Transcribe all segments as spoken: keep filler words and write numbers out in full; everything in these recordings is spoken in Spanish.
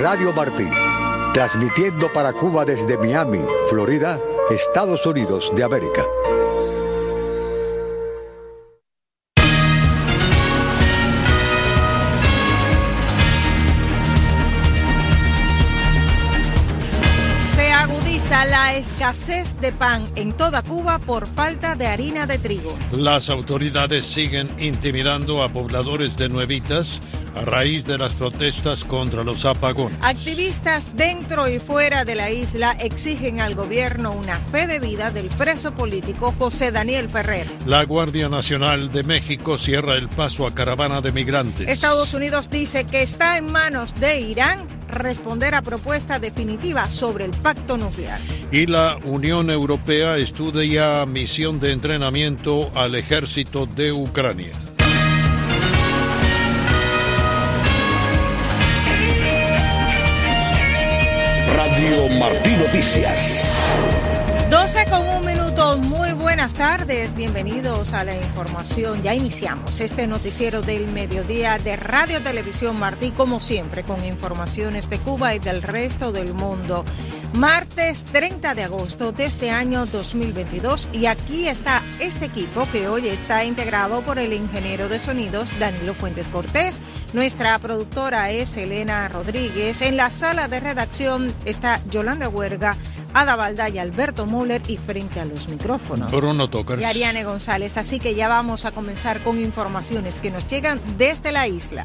Radio Martí, transmitiendo para Cuba desde Miami, Florida, Estados Unidos de América. La escasez de pan en toda Cuba por falta de harina de trigo. Las autoridades siguen intimidando a pobladores de Nuevitas a raíz de las protestas contra los apagones. Activistas dentro y fuera de la isla exigen al gobierno una fe de vida del preso político José Daniel Ferrer. La Guardia Nacional de México cierra el paso a caravana de migrantes. Estados Unidos dice que está en manos de Irán responder a propuesta definitiva sobre el pacto nuclear. Y la Unión Europea estudia misión de entrenamiento al ejército de Ucrania. Radio Martí Noticias. doce con un minuto, muy buenas tardes, bienvenidos a la información. Ya iniciamos este noticiero del mediodía de Radio Televisión Martí, como siempre, con informaciones de Cuba y del resto del mundo. Martes treinta de agosto de este año dos mil veintidós, y aquí está este equipo que hoy está integrado por el ingeniero de sonidos Danilo Fuentes Cortés. Nuestra productora es Elena Rodríguez. En la sala de redacción está Yolanda Huerga, Ada Balda y Alberto Müller, y frente a los micrófonos Bruno Tokers y Ariane González. Así que ya vamos a comenzar con informaciones que nos llegan desde la isla.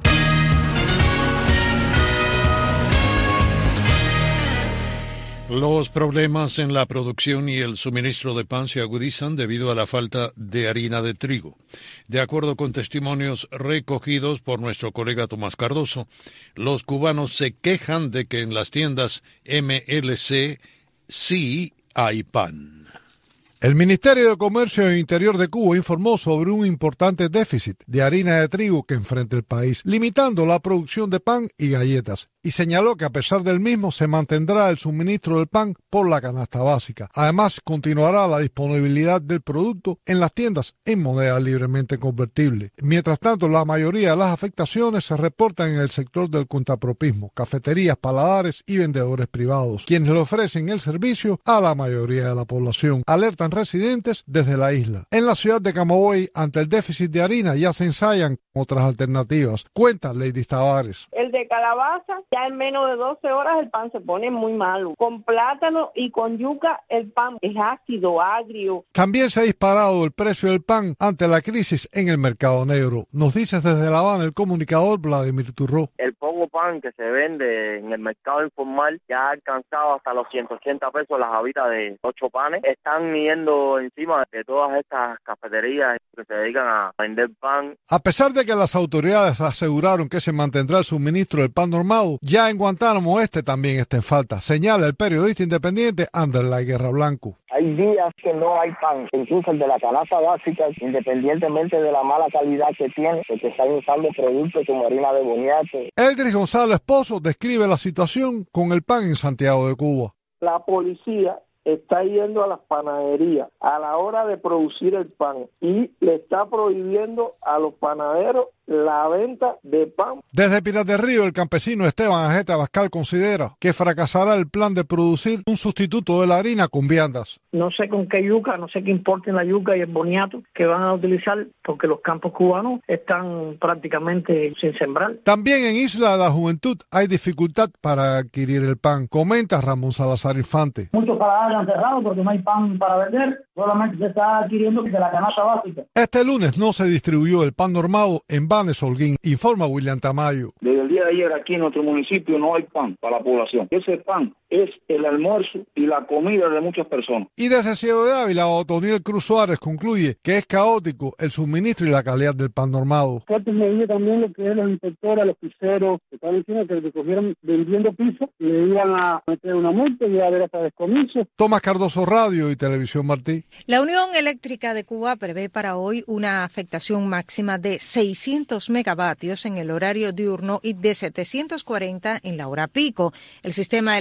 Los problemas en la producción y el suministro de pan se agudizan debido a la falta de harina de trigo. De acuerdo con testimonios recogidos por nuestro colega Tomás Cardoso, los cubanos se quejan de que en las tiendas M L C sí hay pan. El Ministerio de Comercio e Interior de Cuba informó sobre un importante déficit de harina de trigo que enfrenta el país, limitando la producción de pan y galletas, y señaló que a pesar del mismo se mantendrá el suministro del pan por la canasta básica. Además, continuará la disponibilidad del producto en las tiendas en moneda libremente convertible. Mientras tanto, la mayoría de las afectaciones se reportan en el sector del cuentapropismo, cafeterías, paladares y vendedores privados, quienes le ofrecen el servicio a la mayoría de la población. Alertan residentes desde la isla. En la ciudad de Camagüey, ante el déficit de harina, ya se ensayan otras alternativas. Cuenta Lady Tavares. El de calabaza, ya en menos de doce horas el pan se pone muy malo. Con plátano y con yuca el pan es ácido, agrio. También se ha disparado el precio del pan ante la crisis en el mercado negro. Nos dice desde La Habana el comunicador Vladimir Turró. El poco pan que se vende en el mercado informal ya ha alcanzado hasta los ciento ochenta pesos las habitas de ocho panes. Están yendo encima de todas estas cafeterías que se dedican a vender pan. A pesar de que las autoridades aseguraron que se mantendrá el suministro del pan normado, ya en Guantánamo Este también está en falta, señala el periodista independiente Anderlay Guerra Blanco. Hay días que no hay pan, incluso el de la canasta básica, independientemente de la mala calidad que tiene, porque están usando productos como harina de boniato. Eldris González Pozo describe la situación con el pan en Santiago de Cuba. La policía está yendo a las panaderías a la hora de producir el pan y le está prohibiendo a los panaderos la venta de pan. Desde Pinar del Río, el campesino Esteban Ajeta Abascal considera que fracasará el plan de producir un sustituto de la harina con viandas. No sé con qué yuca, no sé qué importen la yuca y el boniato que van a utilizar, porque los campos cubanos están prácticamente sin sembrar. También en Isla de la Juventud hay dificultad para adquirir el pan, comenta Ramón Salazar Infante. Muchos paladares han cerrado porque no hay pan para vender, solamente se está adquiriendo de la canasta básica. Este lunes no se distribuyó el pan normado en Banes Holguín, informa William Tamayo. Desde el día de ayer aquí en nuestro municipio no hay pan para la población. Ese pan es el almuerzo y la comida de muchas personas. Y desde Ciego de Ávila, Otoniel Cruz Suárez concluye que es caótico el suministro y la calidad del pan normado. Fuertes medidas también lo que es los inspectores, los piseros, que están diciendo que recogieron vendiendo piso, le iban a meter una multa y iba a haber hasta descomiso. Tomás Cardoso, Radio y Televisión Martí. La Unión Eléctrica de Cuba prevé para hoy una afectación máxima de seiscientos megavatios en el horario diurno y de setecientos cuarenta en la hora pico. El sistema eléctrico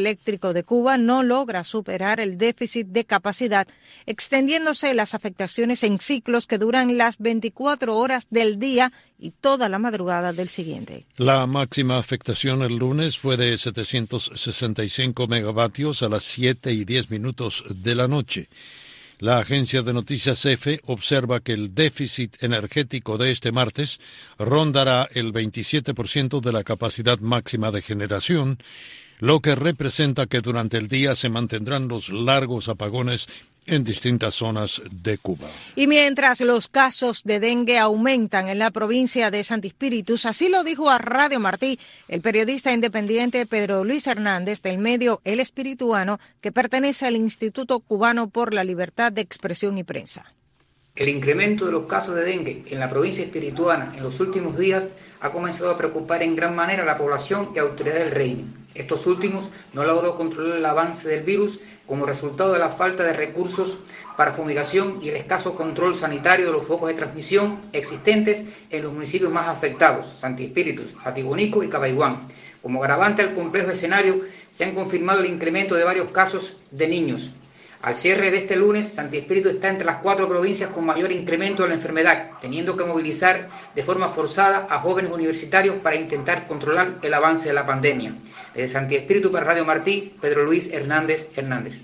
energético de Cuba no logra superar el déficit de capacidad, extendiéndose las afectaciones en ciclos que duran las veinticuatro horas del día y toda la madrugada del siguiente. La máxima afectación el lunes fue de setecientos sesenta y cinco megavatios a las siete y diez minutos de la noche. La agencia de noticias EFE observa que el déficit energético de este martes rondará el veintisiete por ciento de la capacidad máxima de generación, lo que representa que durante el día se mantendrán los largos apagones en distintas zonas de Cuba. Y mientras los casos de dengue aumentan en la provincia de Santi Espíritus, así lo dijo a Radio Martí el periodista independiente Pedro Luis Hernández del medio El Espirituano, que pertenece al Instituto Cubano por la Libertad de Expresión y Prensa. El incremento de los casos de dengue en la provincia espirituana en los últimos días ha comenzado a preocupar en gran manera a la población y autoridades del régimen. Estos últimos no logró controlar el avance del virus como resultado de la falta de recursos para fumigación y el escaso control sanitario de los focos de transmisión existentes en los municipios más afectados, Santi Espíritus, Jatibonico y Cabaiguán. Como agravante al complejo escenario, se han confirmado el incremento de varios casos de niños. Al cierre de este lunes, Santi Espíritu está entre las cuatro provincias con mayor incremento de la enfermedad, teniendo que movilizar de forma forzada a jóvenes universitarios para intentar controlar el avance de la pandemia. Desde Santi Espíritu para Radio Martí, Pedro Luis Hernández Hernández.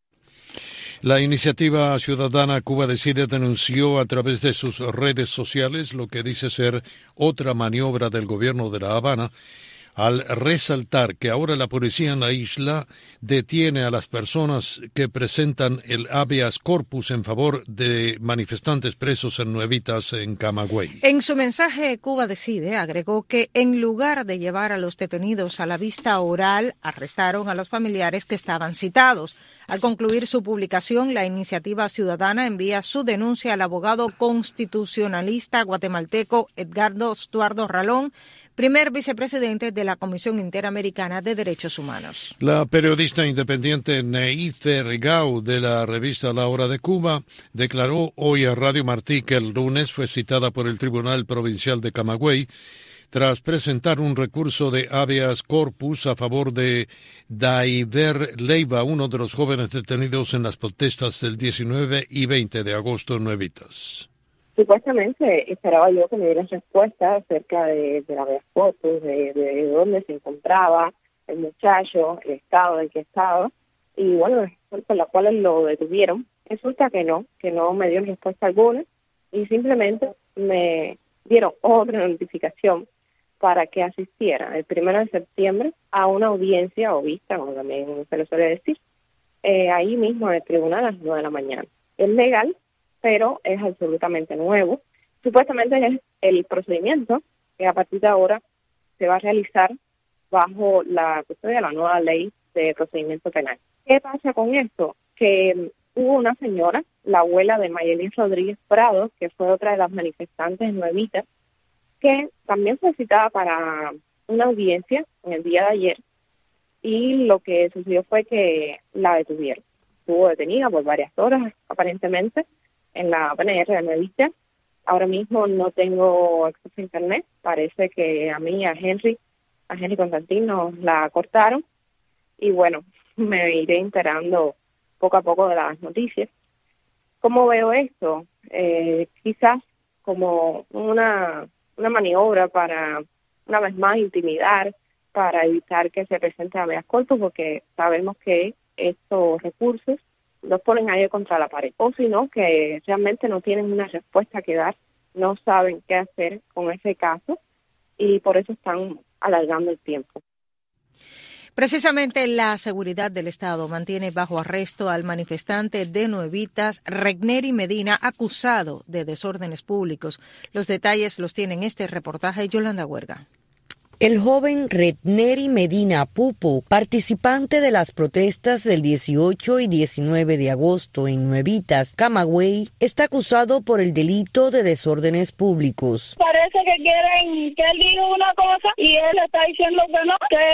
La iniciativa ciudadana Cuba Decide denunció a través de sus redes sociales lo que dice ser otra maniobra del gobierno de La Habana, al resaltar que ahora la policía en la isla detiene a las personas que presentan el habeas corpus en favor de manifestantes presos en Nuevitas, en Camagüey. En su mensaje, Cuba Decide agregó que en lugar de llevar a los detenidos a la vista oral, arrestaron a los familiares que estaban citados. Al concluir su publicación, la iniciativa ciudadana envía su denuncia al abogado constitucionalista guatemalteco Edgardo Stuardo Ralón, primer vicepresidente de la Comisión Interamericana de Derechos Humanos. La periodista independiente Neife Regau de la revista La Hora de Cuba declaró hoy a Radio Martí que el lunes fue citada por el Tribunal Provincial de Camagüey tras presentar un recurso de habeas corpus a favor de Daiver Leiva, uno de los jóvenes detenidos en las protestas del diecinueve y veinte de agosto en Nuevitas. Supuestamente esperaba yo que me dieran respuesta acerca de, de la habeas corpus, de, de dónde se encontraba el muchacho, el estado en que estaba, y bueno, por la cual lo detuvieron. Resulta que no, que no me dieron respuesta alguna, y simplemente me dieron otra notificación para que asistiera el primero de septiembre a una audiencia o vista, como también se le suele decir, eh, ahí mismo en el tribunal a las nueve de la mañana. Es legal, pero es absolutamente nuevo. Supuestamente es el procedimiento que a partir de ahora se va a realizar bajo la custodia de la nueva ley de procedimiento penal. ¿Qué pasa con esto? Que hubo una señora, la abuela de Mayelín Rodríguez Prado, que fue otra de las manifestantes en Nuevitas, que también fue citada para una audiencia en el día de ayer, y lo que sucedió fue que la detuvieron. Estuvo detenida por varias horas, aparentemente, en la P N R de Nuevitas. Ahora mismo no tengo acceso a internet. Parece que a mí, a Henry, a Henry Constantín nos la cortaron. Y bueno, me iré enterando poco a poco de las noticias. ¿Cómo veo esto? Eh, quizás como una, una maniobra para, una vez más, intimidar, para evitar que se presente habeas corpus, porque sabemos que estos recursos los ponen ahí contra la pared, o si no, que realmente no tienen una respuesta que dar, no saben qué hacer con ese caso, y por eso están alargando el tiempo. Precisamente la seguridad del Estado mantiene bajo arresto al manifestante de Nuevitas, Regneri Medina, acusado de desórdenes públicos. Los detalles los tiene en este reportaje Yolanda Huerga. El joven Regneri Medina Pupo, participante de las protestas del dieciocho y diecinueve de agosto en Nuevitas, Camagüey, está acusado por el delito de desórdenes públicos. Parece que quieren que él diga una cosa y él está diciendo que no, que él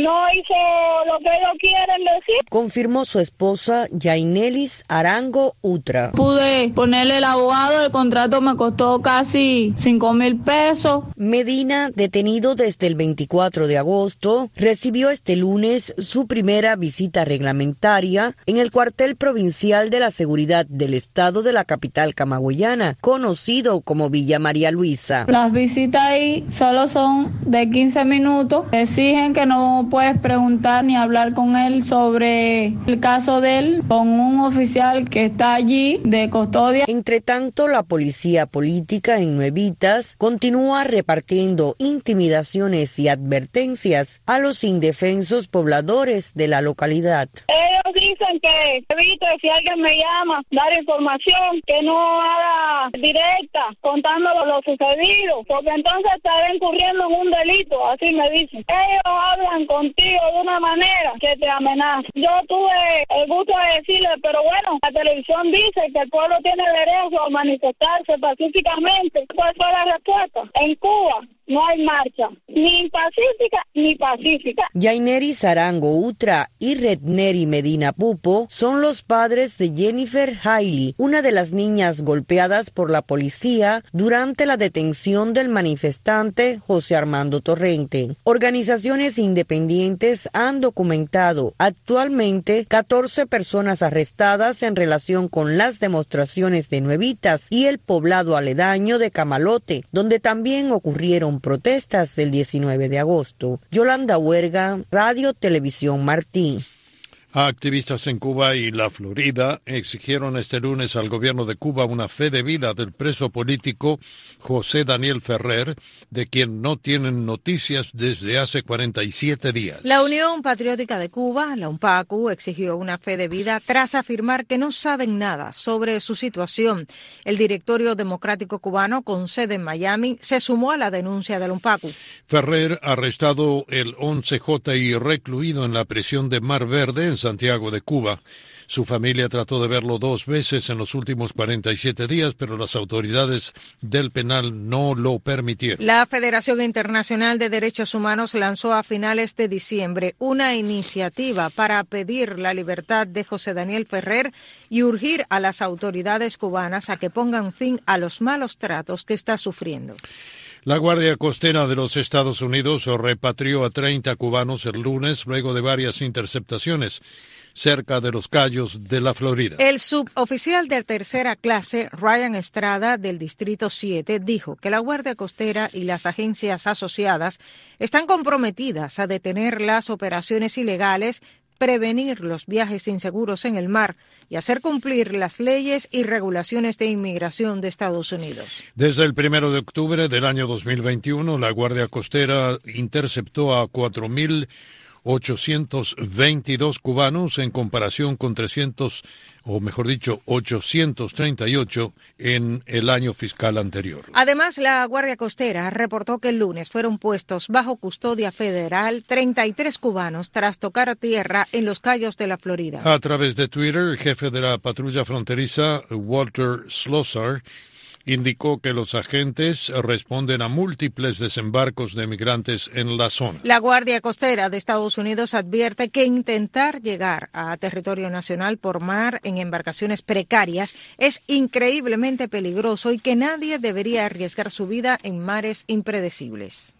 no hizo lo que ellos quieren decir. Confirmó su esposa Yainelis Arango Utra. Pude ponerle el abogado, el contrato me costó casi cinco mil pesos. Medina, detenido desde el veinticuatro de agosto, recibió este lunes su primera visita reglamentaria en el cuartel provincial de la seguridad del estado de la capital camagüeyana, conocido como Villa María Luisa. Las visitas ahí solo son de quince minutos. Exigen que no puedes preguntar ni hablar con él sobre el caso de él con un oficial que está allí de custodia. Entre tanto, la policía política en Nuevitas continúa repartiendo intimidaciones y advertencias a los indefensos pobladores de la localidad. Ellos dicen que evite, si alguien me llama, dar información, que no haga directa contando lo sucedido, porque entonces estaré incurriendo en un delito, así me dicen. Ellos hablan contigo de una manera que te amenaza. Yo tuve el gusto de decirle, pero bueno, la televisión dice que el pueblo tiene derecho a manifestarse pacíficamente. ¿Cuál fue la respuesta? En Cuba no hay marcha, ni pacífica ni pacífica. Yaineri Arango Utra y Redneri Medina Pupo son los padres de Jennifer Hailey, una de las niñas golpeadas por la policía durante la detención del manifestante José Armando Torrente. Organizaciones independientes han documentado actualmente catorce personas arrestadas en relación con las demostraciones de Nuevitas y el poblado aledaño de Camalote, donde también ocurrieron protestas del diecinueve de agosto. Yolanda Huerga, Radio Televisión Martí. Activistas en Cuba y la Florida exigieron este lunes al gobierno de Cuba una fe de vida del preso político José Daniel Ferrer, de quien no tienen noticias desde hace cuarenta y siete días. La Unión Patriótica de Cuba, la UNPACU, exigió una fe de vida tras afirmar que no saben nada sobre su situación. El Directorio Democrático Cubano, con sede en Miami, se sumó a la denuncia de la UNPACU. Ferrer, arrestado el once J y recluido en la prisión de Mar Verde, en Santiago de Cuba. Su familia trató de verlo dos veces en los últimos cuarenta y siete días, pero las autoridades del penal no lo permitieron. La Federación Internacional de Derechos Humanos lanzó a finales de diciembre una iniciativa para pedir la libertad de José Daniel Ferrer y urgir a las autoridades cubanas a que pongan fin a los malos tratos que está sufriendo. La Guardia Costera de los Estados Unidos repatrió a treinta cubanos el lunes luego de varias interceptaciones cerca de Los Cayos de la Florida. El suboficial de tercera clase, Ryan Estrada, del Distrito siete, dijo que la Guardia Costera y las agencias asociadas están comprometidas a detener las operaciones ilegales, prevenir los viajes inseguros en el mar y hacer cumplir las leyes y regulaciones de inmigración de Estados Unidos. Desde el primero de octubre del año dos mil veintiuno, la Guardia Costera interceptó a cuatro mil ochocientos veintidós cubanos en comparación con trescientos, o mejor dicho, ochocientos treinta y ocho en el año fiscal anterior. Además, la Guardia Costera reportó que el lunes fueron puestos bajo custodia federal treinta y tres cubanos tras tocar a tierra en Los Cayos de la Florida. A través de Twitter, el jefe de la patrulla fronteriza, Walter Slossar, indicó que los agentes responden a múltiples desembarcos de migrantes en la zona. La Guardia Costera de Estados Unidos advierte que intentar llegar a territorio nacional por mar en embarcaciones precarias es increíblemente peligroso y que nadie debería arriesgar su vida en mares impredecibles.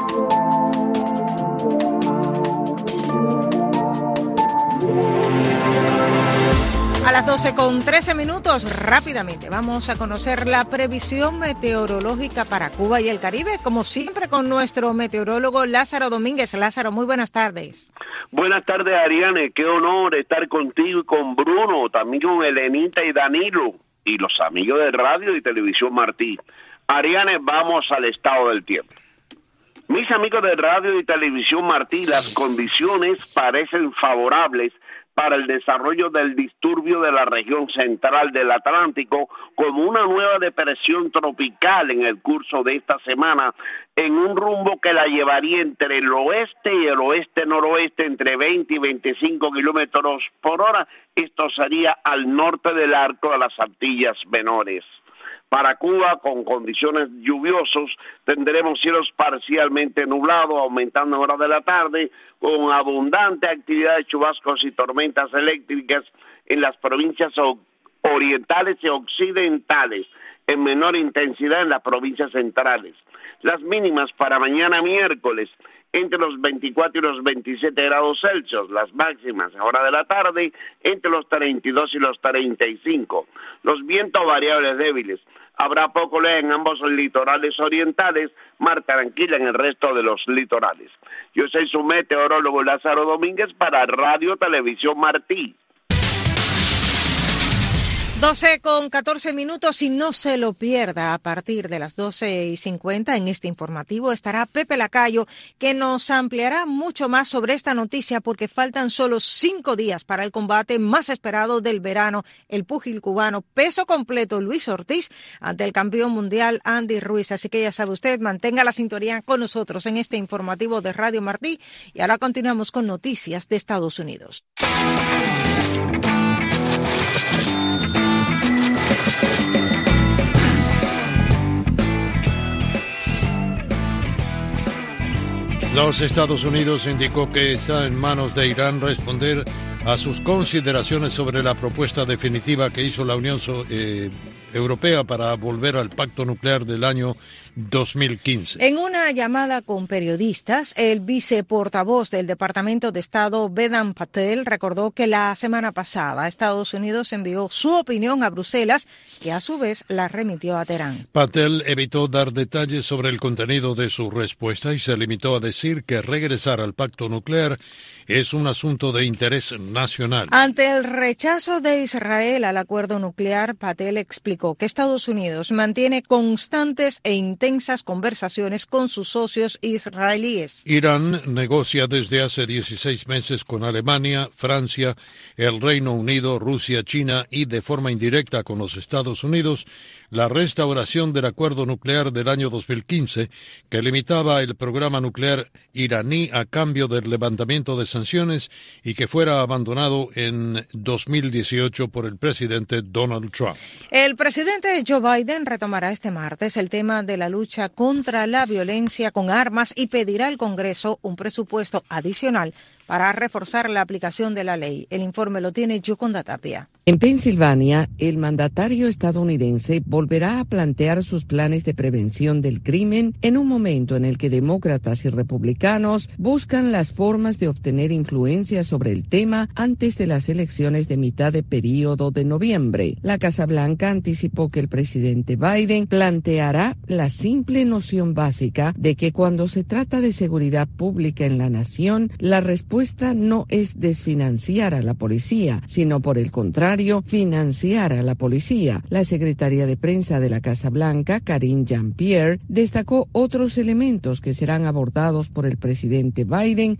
A las doce con trece minutos, rápidamente vamos a conocer la previsión meteorológica para Cuba y el Caribe, como siempre con nuestro meteorólogo Lázaro Domínguez. Lázaro, muy buenas tardes. Buenas tardes, Ariane, qué honor estar contigo y con Bruno, también con Elenita y Danilo, y los amigos de Radio y Televisión Martí. Ariane, vamos al estado del tiempo. Mis amigos de Radio y Televisión Martí, las condiciones parecen favorables para el desarrollo del disturbio de la región central del Atlántico como una nueva depresión tropical en el curso de esta semana en un rumbo que la llevaría entre el oeste y el oeste-noroeste entre veinte y veinticinco kilómetros por hora. Esto sería al norte del arco de las Antillas Menores. Para Cuba, con condiciones lluviosas, tendremos cielos parcialmente nublados, aumentando en horas de la tarde, con abundante actividad de chubascos y tormentas eléctricas en las provincias orientales y occidentales, en menor intensidad en las provincias centrales. Las mínimas para mañana miércoles, entre los veinticuatro y los veintisiete grados Celsius, las máximas a hora de la tarde entre los treinta y dos y los treinta y cinco. Los vientos variables débiles. Habrá poco leve en ambos litorales orientales, mar tranquila en el resto de los litorales. Yo soy su meteorólogo Lázaro Domínguez para Radio Televisión Martí. doce con catorce minutos y no se lo pierda. A partir de las doce y cincuenta en este informativo estará Pepe Lacayo, que nos ampliará mucho más sobre esta noticia porque faltan solo cinco días para el combate más esperado del verano. El púgil cubano peso completo Luis Ortiz ante el campeón mundial Andy Ruiz. Así que ya sabe usted, mantenga la sintonía con nosotros en este informativo de Radio Martí. Y ahora continuamos con noticias de Estados Unidos. Los Estados Unidos indicó que está en manos de Irán responder a sus consideraciones sobre la propuesta definitiva que hizo la Unión eh, Europea para volver al pacto nuclear del año dos mil quince. En una llamada con periodistas, el viceportavoz del Departamento de Estado, Vedant Patel, recordó que la semana pasada Estados Unidos envió su opinión a Bruselas y a su vez la remitió a Teherán. Patel evitó dar detalles sobre el contenido de su respuesta y se limitó a decir que regresar al pacto nuclear es un asunto de interés nacional. Ante el rechazo de Israel al acuerdo nuclear, Patel explicó que Estados Unidos mantiene constantes e intensas conversaciones con sus socios israelíes. Irán negocia desde hace dieciséis meses con Alemania, Francia, el Reino Unido, Rusia, China y de forma indirecta con los Estados Unidos la restauración del acuerdo nuclear del año dos mil quince que limitaba el programa nuclear iraní a cambio del levantamiento de sanciones y que fuera abandonado en dos mil dieciocho por el presidente Donald Trump. El presidente Joe Biden retomará este martes el tema de la lucha contra la violencia con armas y pedirá al Congreso un presupuesto adicional para reforzar la aplicación de la ley. El informe lo tiene Yoconda Tapia. En Pensilvania, el mandatario estadounidense volverá a plantear sus planes de prevención del crimen en un momento en el que demócratas y republicanos buscan las formas de obtener influencia sobre el tema antes de las elecciones de mitad de período de noviembre. La Casa Blanca anticipó que el presidente Biden planteará la simple noción básica de que cuando se trata de seguridad pública en la nación, la respuesta no es desfinanciar a la policía, sino por el contrario, financiar a la policía. La secretaria de prensa de la Casa Blanca, Karine Jean-Pierre, destacó otros elementos que serán abordados por el presidente Biden.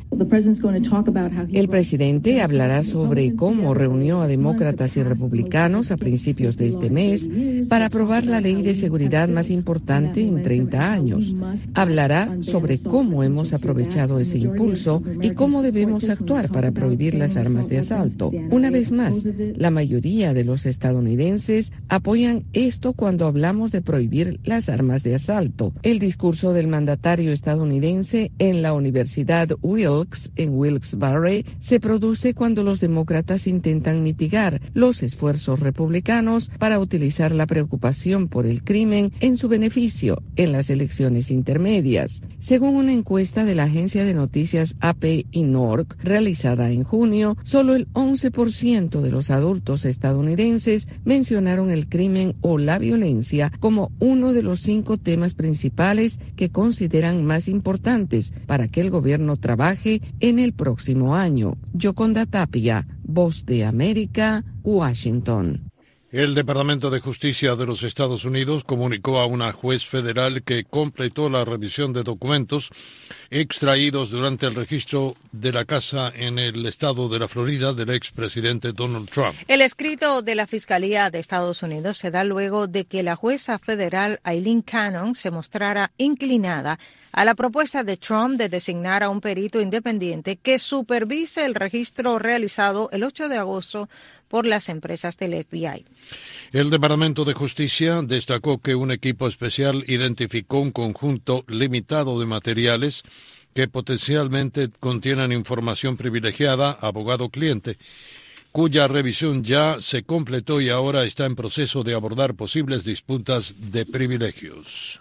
El presidente hablará sobre cómo reunió a demócratas y republicanos a principios de este mes para aprobar la ley de seguridad más importante en treinta años. Hablará sobre cómo hemos aprovechado ese impulso y cómo debemos actuar para prohibir las armas de asalto. Una vez más, la mayoría de los estadounidenses apoyan esto cuando hablamos de prohibir las armas de asalto. El discurso del mandatario estadounidense en la Universidad Wilkes, en Wilkes-Barre, se produce cuando los demócratas intentan mitigar los esfuerzos republicanos para utilizar la preocupación por el crimen en su beneficio en las elecciones intermedias. Según una encuesta de la agencia de noticias A P y N O R C realizada en junio, solo el once por ciento de los adultos estadounidenses mencionaron el crimen o la violencia como uno de los cinco temas principales que consideran más importantes para que el gobierno trabaje en el próximo año. Yoconda Tapia, Voz de América, Washington. El Departamento de Justicia de los Estados Unidos comunicó a una juez federal que completó la revisión de documentos extraídos durante el registro de la casa en el estado de la Florida del expresidente Donald Trump. El escrito de la Fiscalía de Estados Unidos se da luego de que la jueza federal Aileen Cannon se mostrara inclinada a la propuesta de Trump de designar a un perito independiente que supervise el registro realizado el ocho de agosto por las empresas del F B I. El Departamento de Justicia destacó que un equipo especial identificó un conjunto limitado de materiales que potencialmente contienen información privilegiada, abogado-cliente, cuya revisión ya se completó y ahora está en proceso de abordar posibles disputas de privilegios.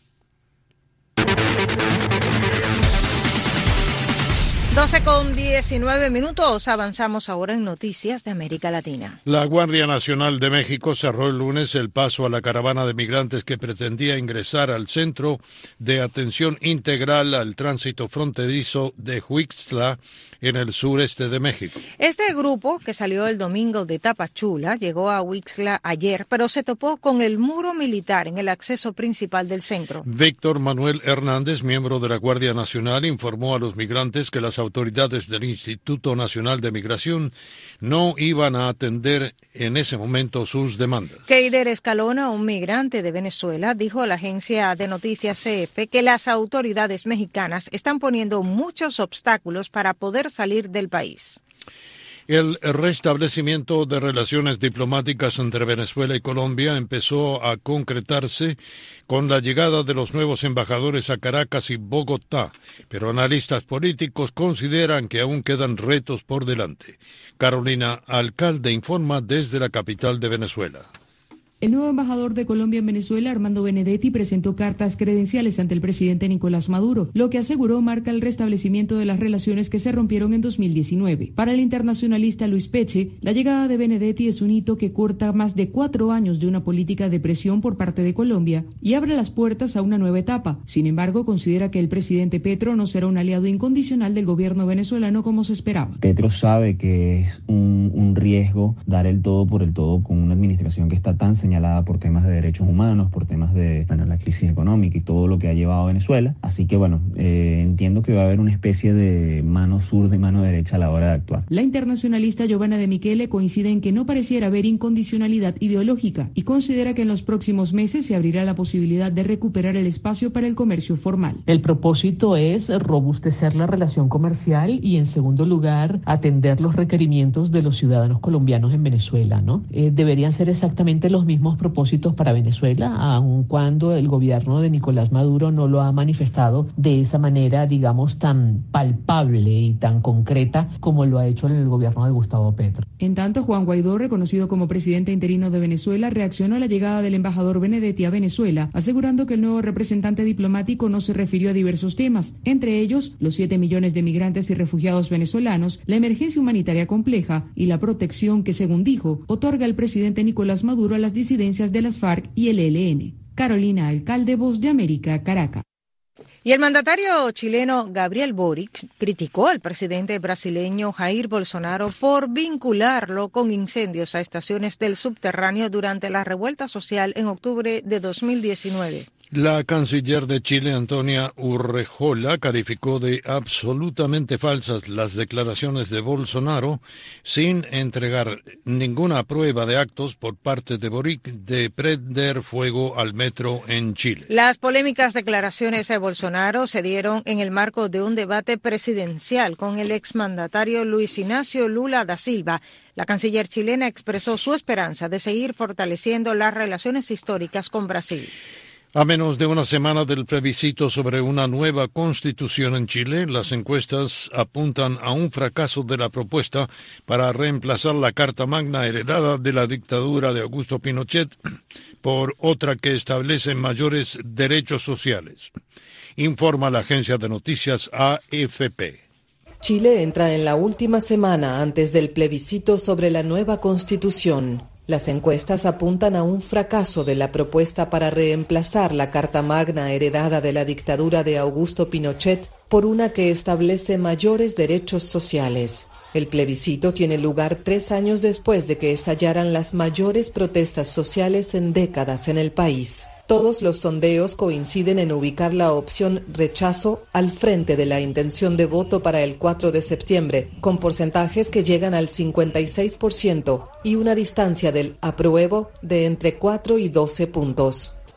doce con diecinueve minutos, avanzamos ahora en noticias de América Latina. La Guardia Nacional de México cerró el lunes el paso a la caravana de migrantes que pretendía ingresar al Centro de Atención Integral al Tránsito Fronterizo de Huixtla, en el sureste de México. Este grupo, que salió el domingo de Tapachula, llegó a Huixtla ayer, pero se topó con el muro militar en el acceso principal del centro. Víctor Manuel Hernández, miembro de la Guardia Nacional, informó a los migrantes que las autoridades del Instituto Nacional de Migración no iban a atender en ese momento sus demandas. Keider Escalona, un migrante de Venezuela, dijo a la agencia de noticias C F que las autoridades mexicanas están poniendo muchos obstáculos para poder salir del país. El restablecimiento de relaciones diplomáticas entre Venezuela y Colombia empezó a concretarse con la llegada de los nuevos embajadores a Caracas y Bogotá, pero analistas políticos consideran que aún quedan retos por delante. Carolina Alcalde informa desde la capital de Venezuela. El nuevo embajador de Colombia en Venezuela, Armando Benedetti, presentó cartas credenciales ante el presidente Nicolás Maduro, lo que aseguró marca el restablecimiento de las relaciones que se rompieron en dos mil diecinueve. Para el internacionalista Luis Peche, la llegada de Benedetti es un hito que corta más de cuatro años de una política de presión por parte de Colombia y abre las puertas a una nueva etapa. Sin embargo, considera que el presidente Petro no será un aliado incondicional del gobierno venezolano como se esperaba. Petro sabe que es un, un riesgo dar el todo por el todo con una administración que está tan señalada por temas de derechos humanos, por temas de bueno, la crisis económica y todo lo que ha llevado a Venezuela. Así que bueno, eh, entiendo que va a haber una especie de mano zurda y mano derecha a la hora de actuar. La internacionalista Giovanna de Michele coincide en que no pareciera haber incondicionalidad ideológica y considera que en los próximos meses se abrirá la posibilidad de recuperar el espacio para el comercio formal. El propósito es robustecer la relación comercial y, en segundo lugar, atender los requerimientos de los ciudadanos colombianos en Venezuela, ¿no? Eh, deberían ser exactamente los mismos propósitos para Venezuela, aun cuando el gobierno de Nicolás Maduro no lo ha manifestado de esa manera, digamos, tan palpable y tan concreta como lo ha hecho el gobierno de Gustavo Petro. En tanto, Juan Guaidó, reconocido como presidente interino de Venezuela, reaccionó a la llegada del embajador Benedetti a Venezuela, asegurando que el nuevo representante diplomático no se refirió a diversos temas, entre ellos los siete millones de migrantes y refugiados venezolanos, la emergencia humanitaria compleja y la protección que, según dijo, otorga el presidente Nicolás Maduro a las disidencias de las FARC y el E L N. Carolina Alcalde, Voz de América, Caracas. Y el mandatario chileno Gabriel Boric criticó al presidente brasileño Jair Bolsonaro por vincularlo con incendios a estaciones del subterráneo durante la revuelta social en octubre de dos mil diecinueve. La canciller de Chile, Antonia Urrejola, calificó de absolutamente falsas las declaraciones de Bolsonaro sin entregar ninguna prueba de actos por parte de Boric de prender fuego al metro en Chile. Las polémicas declaraciones de Bolsonaro se dieron en el marco de un debate presidencial con el exmandatario Luis Ignacio Lula da Silva. La canciller chilena expresó su esperanza de seguir fortaleciendo las relaciones históricas con Brasil. A menos de una semana del plebiscito sobre una nueva constitución en Chile, las encuestas apuntan a un fracaso de la propuesta para reemplazar la Carta Magna heredada de la dictadura de Augusto Pinochet por otra que establece mayores derechos sociales, informa la agencia de noticias A F P. Chile entra en la última semana antes del plebiscito sobre la nueva constitución. Las encuestas apuntan a un fracaso de la propuesta para reemplazar la Carta Magna heredada de la dictadura de Augusto Pinochet por una que establece mayores derechos sociales. El plebiscito tiene lugar tres años después de que estallaran las mayores protestas sociales en décadas en el país. Todos los sondeos coinciden en ubicar la opción rechazo al frente de la intención de voto para el cuatro de septiembre, con porcentajes que llegan al cincuenta y seis por ciento y una distancia del apruebo de entre cuatro y doce puntos.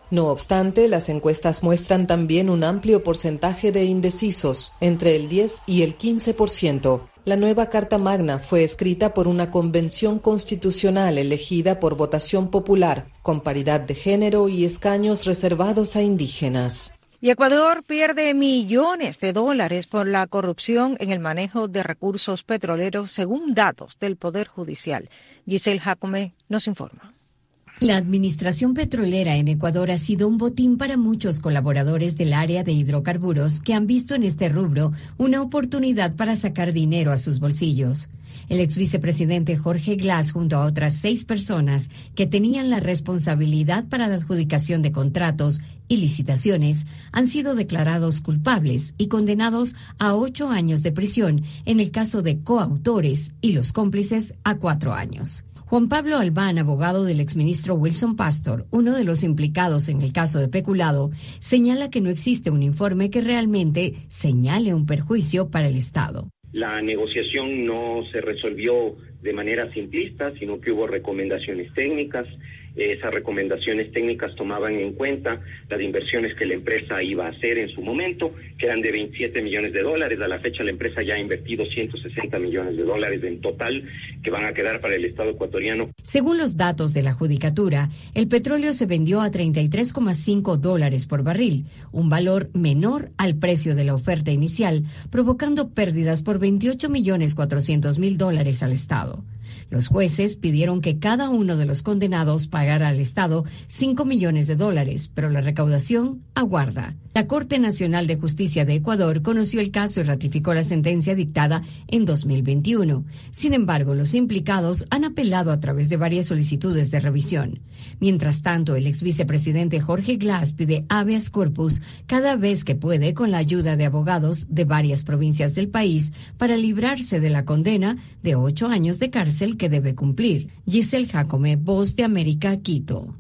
No obstante, las encuestas muestran también un amplio porcentaje de indecisos, entre el diez y el quince por ciento. La nueva Carta Magna fue escrita por una convención constitucional elegida por votación popular, con paridad de género y escaños reservados a indígenas. Y Ecuador pierde millones de dólares por la corrupción en el manejo de recursos petroleros, según datos del Poder Judicial. Giselle Jacome nos informa. La administración petrolera en Ecuador ha sido un botín para muchos colaboradores del área de hidrocarburos que han visto en este rubro una oportunidad para sacar dinero a sus bolsillos. El ex vicepresidente Jorge Glass, junto a otras seis personas que tenían la responsabilidad para la adjudicación de contratos y licitaciones, han sido declarados culpables y condenados a ocho años de prisión en el caso de coautores y los cómplices a cuatro años. Juan Pablo Albán, abogado del exministro Wilson Pastor, uno de los implicados en el caso de peculado, señala que no existe un informe que realmente señale un perjuicio para el Estado. La negociación no se resolvió de manera simplista, sino que hubo recomendaciones técnicas. Esas recomendaciones técnicas tomaban en cuenta las inversiones que la empresa iba a hacer en su momento, que eran de veintisiete millones de dólares. A la fecha la empresa ya ha invertido ciento sesenta millones de dólares en total, que van a quedar para el Estado ecuatoriano. Según los datos de la judicatura, el petróleo se vendió a treinta y tres coma cinco dólares por barril, un valor menor al precio de la oferta inicial, provocando pérdidas por veintiocho millones cuatrocientos mil dólares al Estado. Los jueces pidieron que cada uno de los condenados pagara al Estado cinco millones de dólares, pero la recaudación aguarda. La Corte Nacional de Justicia de Ecuador conoció el caso y ratificó la sentencia dictada en dos mil veintiuno. Sin embargo, los implicados han apelado a través de varias solicitudes de revisión. Mientras tanto, el ex vicepresidente Jorge Glass pide habeas corpus cada vez que puede con la ayuda de abogados de varias provincias del país para librarse de la condena de ocho años de cárcel que debe cumplir. Giselle Jacome, Voz de América, Quito.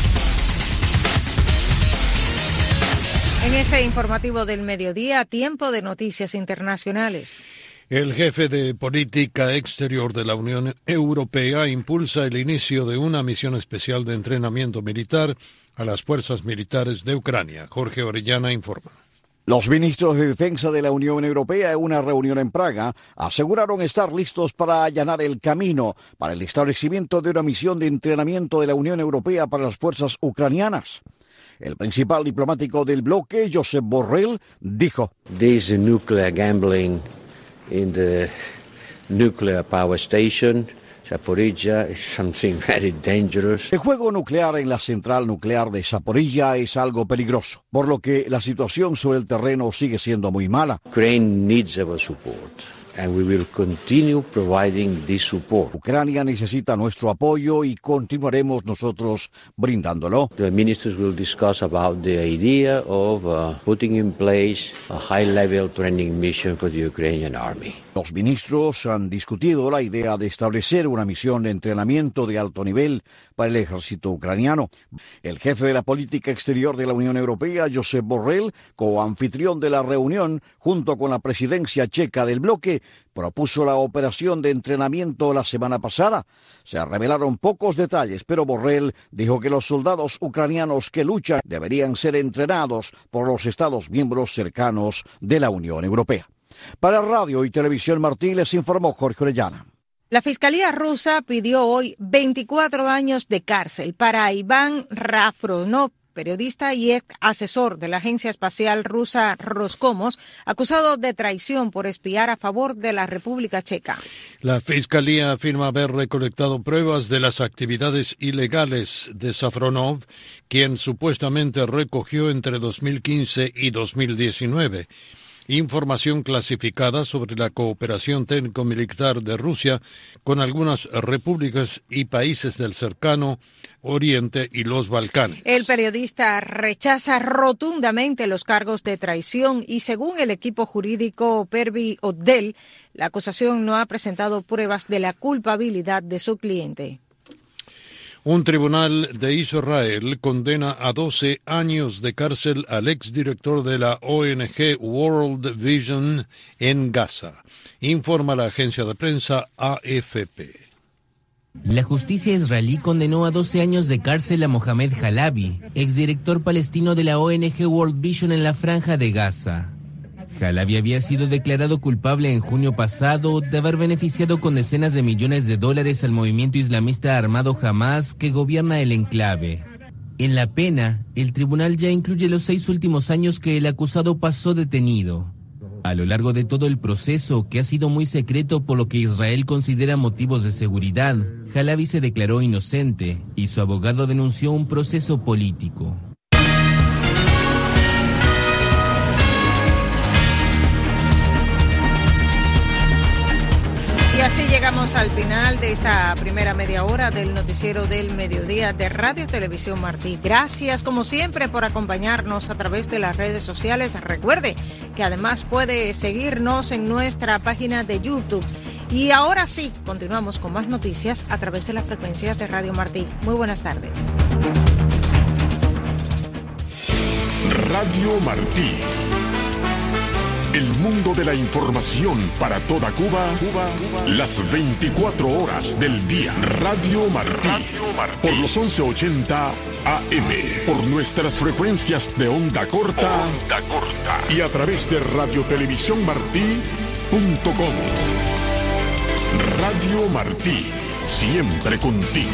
En este informativo del mediodía, tiempo de noticias internacionales. El jefe de política exterior de la Unión Europea impulsa el inicio de una misión especial de entrenamiento militar a las fuerzas militares de Ucrania. Jorge Orellana informa. Los ministros de Defensa de la Unión Europea en una reunión en Praga aseguraron estar listos para allanar el camino para el establecimiento de una misión de entrenamiento de la Unión Europea para las fuerzas ucranianas. El principal diplomático del bloque, Josep Borrell, dijo: This nuclear gambling in the nuclear power station, Zaporizhia, is something very dangerous. El juego nuclear en la central nuclear de Zaporizhia es algo peligroso, por lo que la situación sobre el terreno sigue siendo muy mala. Ukraine needs our support. And we will continue providing this support. Ucrania necesita nuestro apoyo y continuaremos nosotros brindándolo. The ministers will discuss about the idea of uh, putting in place a high-level training mission for the Ukrainian army. Los ministros han discutido la idea de establecer una misión de entrenamiento de alto nivel para el ejército ucraniano. El jefe de la política exterior de la Unión Europea, Josep Borrell, coanfitrión de la reunión, junto con la presidencia checa del bloque, propuso la operación de entrenamiento la semana pasada. Se revelaron pocos detalles, pero Borrell dijo que los soldados ucranianos que luchan deberían ser entrenados por los Estados miembros cercanos de la Unión Europea. Para Radio y Televisión Martí les informó Jorge Orellana. La Fiscalía rusa pidió hoy veinticuatro años de cárcel para Iván Rafronov, periodista y ex asesor de la agencia espacial rusa Roscosmos, acusado de traición por espiar a favor de la República Checa. La Fiscalía afirma haber recolectado pruebas de las actividades ilegales de Safronov, quien supuestamente recogió entre dos mil quince y dos mil diecinueve. Información clasificada sobre la cooperación técnico-militar de Rusia con algunas repúblicas y países del cercano Oriente y los Balcanes. El periodista rechaza rotundamente los cargos de traición y, según el equipo jurídico Pervi Odell, la acusación no ha presentado pruebas de la culpabilidad de su cliente. Un tribunal de Israel condena a doce años de cárcel al exdirector de la O N G World Vision en Gaza, informa la agencia de prensa A F P. La justicia israelí condenó a doce años de cárcel a Mohamed Halabi, exdirector palestino de la O N G World Vision en la Franja de Gaza. Halabi había sido declarado culpable en junio pasado de haber beneficiado con decenas de millones de dólares al movimiento islamista armado Hamas que gobierna el enclave. En la pena, el tribunal ya incluye los seis últimos años que el acusado pasó detenido. A lo largo de todo el proceso, que ha sido muy secreto por lo que Israel considera motivos de seguridad, Halabi se declaró inocente y su abogado denunció un proceso político. Y así llegamos al final de esta primera media hora del noticiero del mediodía de Radio Televisión Martí. Gracias, como siempre, por acompañarnos a través de las redes sociales. Recuerde que además puede seguirnos en nuestra página de YouTube. Y ahora sí, continuamos con más noticias a través de las frecuencias de Radio Martí. Muy buenas tardes. Radio Martí. El mundo de la información para toda Cuba, Cuba, Cuba, las veinticuatro horas del día. Radio Martí, Radio Martí. Por los once ochenta A M, por nuestras frecuencias de onda corta, onda corta y a través de radio televisión martí punto com. Radio Martí, siempre contigo.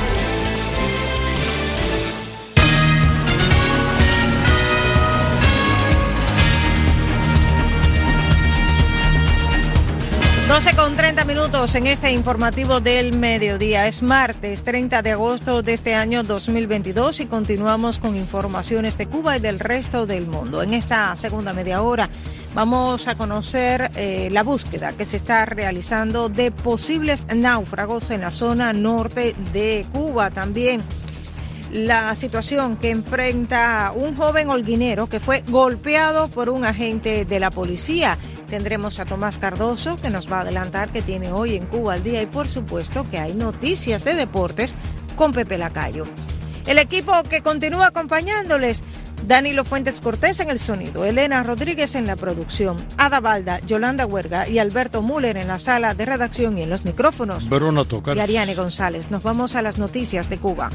doce con treinta minutos en este informativo del mediodía. Es martes treinta de agosto de este año dos mil veintidós y continuamos con informaciones de Cuba y del resto del mundo. En esta segunda media hora vamos a conocer eh, la búsqueda que se está realizando de posibles náufragos en la zona norte de Cuba. También la situación que enfrenta un joven holguinero que fue golpeado por un agente de la policía. Tendremos a Tomás Cardoso, que nos va a adelantar que tiene hoy en Cuba al día, y por supuesto que hay noticias de deportes con Pepe Lacayo. El equipo que continúa acompañándoles: Danilo Fuentes Cortés en el sonido, Elena Rodríguez en la producción, Ada Balda, Yolanda Huerga y Alberto Müller en la sala de redacción y en los micrófonos. Verona Tocar. Y Ariane González. Nos vamos a las noticias de Cuba.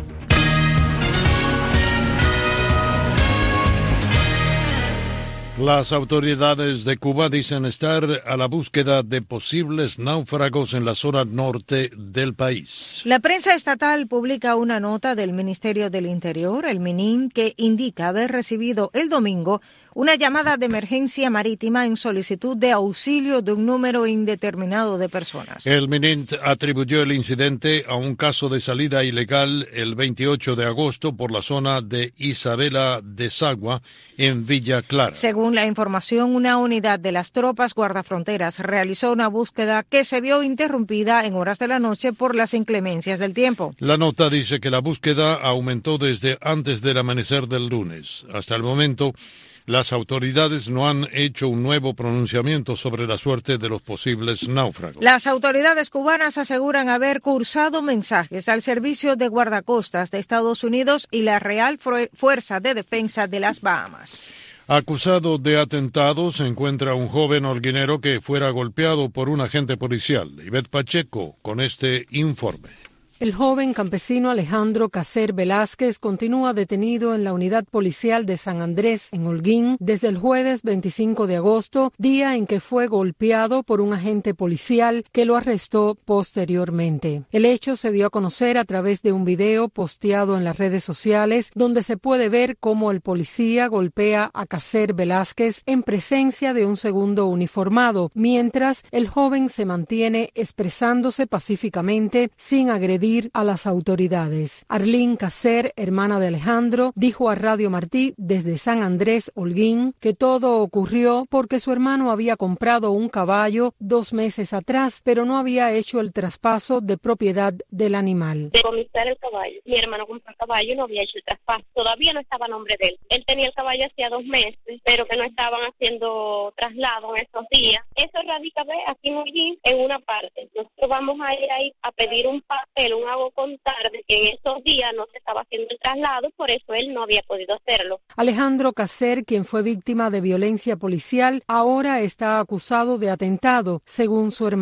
Las autoridades de Cuba dicen estar a la búsqueda de posibles náufragos en la zona norte del país. La prensa estatal publica una nota del Ministerio del Interior, el MININ, que indica haber recibido el domingo una llamada de emergencia marítima en solicitud de auxilio de un número indeterminado de personas. El MININT atribuyó el incidente a un caso de salida ilegal el veintiocho de agosto por la zona de Isabela de Sagua, en Villa Clara. Según la información, una unidad de las tropas guardafronteras realizó una búsqueda que se vio interrumpida en horas de la noche por las inclemencias del tiempo. La nota dice que la búsqueda aumentó desde antes del amanecer del lunes. Hasta el momento, las autoridades no han hecho un nuevo pronunciamiento sobre la suerte de los posibles náufragos. Las autoridades cubanas aseguran haber cursado mensajes al Servicio de Guardacostas de Estados Unidos y la Real Fuerza de Defensa de las Bahamas. Acusado de atentado se encuentra un joven holguinero que fuera golpeado por un agente policial. Ivette Pacheco con este informe. El joven campesino Alejandro Caser Velázquez continúa detenido en la unidad policial de San Andrés, en Holguín, desde el jueves veinticinco de agosto, día en que fue golpeado por un agente policial que lo arrestó posteriormente. El hecho se dio a conocer a través de un video posteado en las redes sociales, donde se puede ver cómo el policía golpea a Caser Velázquez en presencia de un segundo uniformado, mientras el joven se mantiene expresándose pacíficamente sin agredir a las autoridades. Arlín Caser, hermana de Alejandro, dijo a Radio Martí desde San Andrés, Holguín, que todo ocurrió porque su hermano había comprado un caballo dos meses atrás, pero no había hecho el traspaso de propiedad del animal. Decomisar el caballo. Mi hermano compró el caballo y no había hecho el traspaso. Todavía no estaba a nombre de él. Él tenía el caballo hacía dos meses, pero que no estaban haciendo traslado en esos días. Eso radica aquí en Holguín en una parte. Nosotros vamos a ir ahí a pedir un papel, un hago contar de que en esos días no se estaba haciendo el traslado, por eso él no había podido hacerlo. Alejandro Caser, quien fue víctima de violencia policial, ahora está acusado de atentado, según su hermana.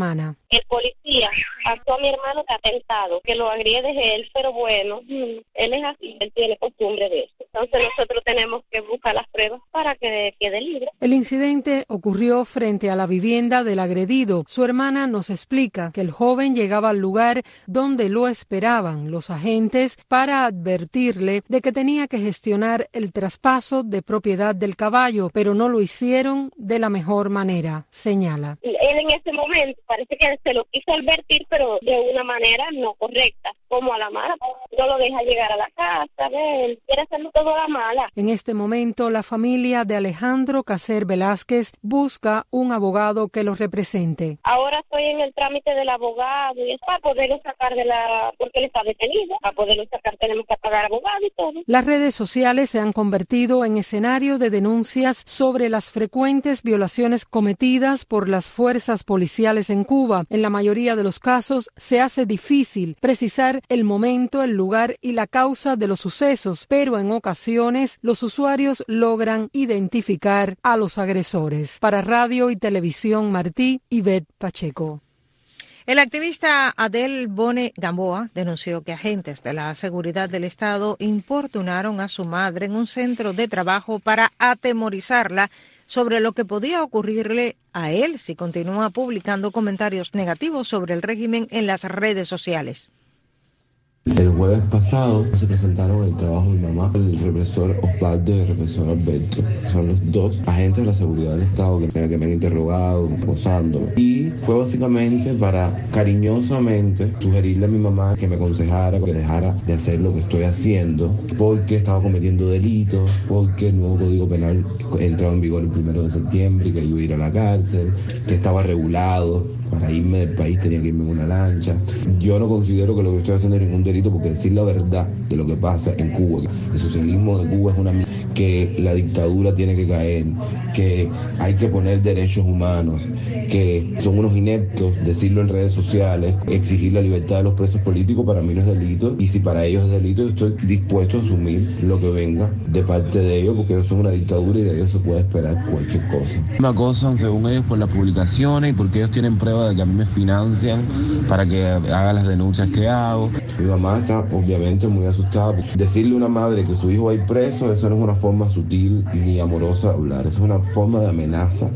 el policía pasó a mi hermano que ha atentado, que lo agrede es él, pero bueno, él es así, él tiene costumbre de eso. Entonces nosotros tenemos que buscar las pruebas para que quede libre. El incidente ocurrió frente a la vivienda del agredido. Su hermana nos explica que el joven llegaba al lugar donde lo esperaban los agentes para advertirle de que tenía que gestionar el traspaso de propiedad del caballo, pero no lo hicieron de la mejor manera, señala. Él en ese momento parece que se lo quiso advertir, pero de una manera no correcta, como a la mala. No lo deja llegar a la casa, él quiere hacerlo todo a la mala. En este momento, la familia de Alejandro Caser Velázquez busca un abogado que lo represente. Ahora estoy en el trámite del abogado y es para poderlo sacar de la... porque él está detenido. Para poderlo sacar tenemos que pagar abogado y todo. Las redes sociales se han convertido en escenario de denuncias sobre las frecuentes violaciones cometidas por las fuerzas policiales en Cuba. En la mayoría de los casos se hace difícil precisar el momento, el lugar y la causa de los sucesos, pero en ocasiones los usuarios logran identificar a los agresores. Para Radio y Televisión Martí, Ivette Pacheco. El activista Adel Bone Gamboa denunció que agentes de la seguridad del Estado importunaron a su madre en un centro de trabajo para atemorizarla sobre lo que podía ocurrirle a él si continúa publicando comentarios negativos sobre el régimen en las redes sociales. El jueves pasado se presentaron el trabajo de mi mamá, el represor Osvaldo y el represor Alberto, que son los dos agentes de la seguridad del Estado que me, que me han interrogado, acosándome. Y fue básicamente para cariñosamente sugerirle a mi mamá que me aconsejara, que dejara de hacer lo que estoy haciendo, porque estaba cometiendo delitos, porque el nuevo Código Penal entraba en vigor el primero de septiembre y que iba a ir a la cárcel, que estaba regulado. Para irme del país tenía que irme en una lancha. Yo no considero que lo que estoy haciendo es ningún delito, porque decir la verdad de lo que pasa en Cuba, el socialismo de Cuba es una mierda, que la dictadura tiene que caer, que hay que poner derechos humanos, que son unos ineptos, decirlo en redes sociales, exigir la libertad de los presos políticos, para mí no es delito, y si para ellos es delito, yo estoy dispuesto a asumir lo que venga de parte de ellos, porque ellos son una dictadura y de ellos se puede esperar cualquier cosa. Me acosan, según ellos, por las publicaciones y porque ellos tienen pruebas de que a mí me financian para que haga las denuncias que hago. Mi mamá está obviamente muy asustada. Decirle a una madre que su hijo va a ir preso, eso no es una forma sutil ni amorosa de hablar, eso es una forma de amenaza.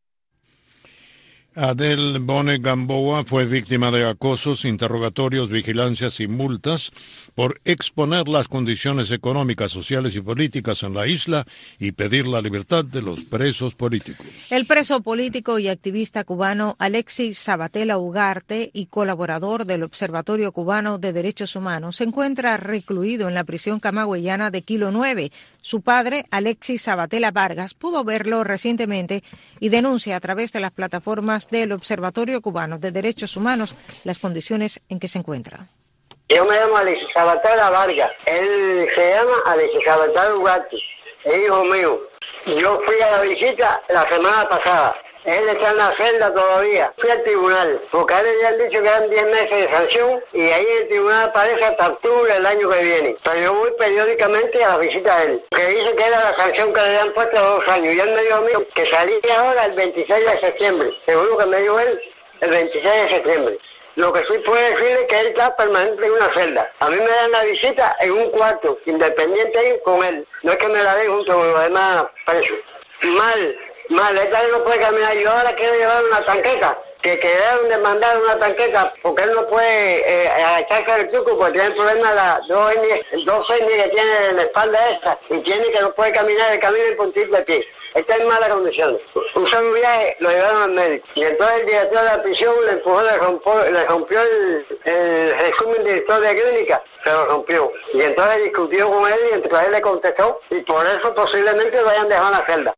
Adel Bone Gamboa fue víctima de acosos, interrogatorios, vigilancias y multas por exponer las condiciones económicas, sociales y políticas en la isla y pedir la libertad de los presos políticos. El preso político y activista cubano Alexis Sabatella Ugarte y colaborador del Observatorio Cubano de Derechos Humanos se encuentra recluido en la prisión camagüeyana de Kilo nueve. Su padre, Alexis Sabatella Vargas, pudo verlo recientemente y denuncia a través de las plataformas del Observatorio Cubano de Derechos Humanos las condiciones en que se encuentra. Yo me llamo Alexis Sabatella Vargas, él se llama Alexis Sabatella Ugarte, es hijo mío. Yo fui a la visita la semana pasada, él está en la celda todavía. Fui al tribunal, porque a él le han dicho que eran diez meses de sanción y ahí en el tribunal aparece hasta octubre del año que viene. Pero yo voy periódicamente a la visita de él, que dice que era la sanción que le habían puesto a dos años. Y él me dijo a mí que salía ahora el veintiséis de septiembre, seguro que me dijo él, el veintiséis de septiembre. Lo que sí puedo decirle es que él está permanente en una celda. A mí me dan la visita en un cuarto, independiente ahí con él. No es que me la den junto con los demás presos. Mal, mal, él también no puede caminar. Yo ahora quiero llevar una tanqueta, que quedaron de mandar una tanqueta, porque él no puede eh, agacharse al truco, porque tiene el problema de las dos hernias que tiene en la espalda esta, y tiene que no puede caminar, el camino en puntito de pie. Está en malas condiciones. Un solo viaje lo llevaron al médico. Y entonces el director de la prisión le empujó, le rompió, le rompió el, el resumen director de clínica, se lo rompió. Y entonces discutió con él y entonces él le contestó, y por eso posiblemente lo hayan dejado en la celda.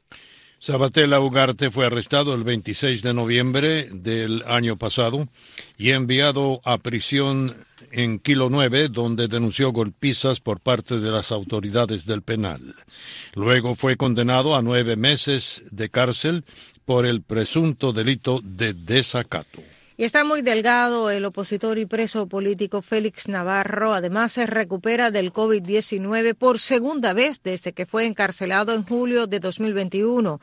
Sabatella Ugarte fue arrestado el veintiséis de noviembre del año pasado y enviado a prisión en Kilo nueve, donde denunció golpizas por parte de las autoridades del penal. Luego fue condenado a nueve meses de cárcel por el presunto delito de desacato. Y está muy delgado el opositor y preso político Félix Navarro. Además, se recupera del COVID diecinueve por segunda vez desde que fue encarcelado en julio de dos mil veintiuno.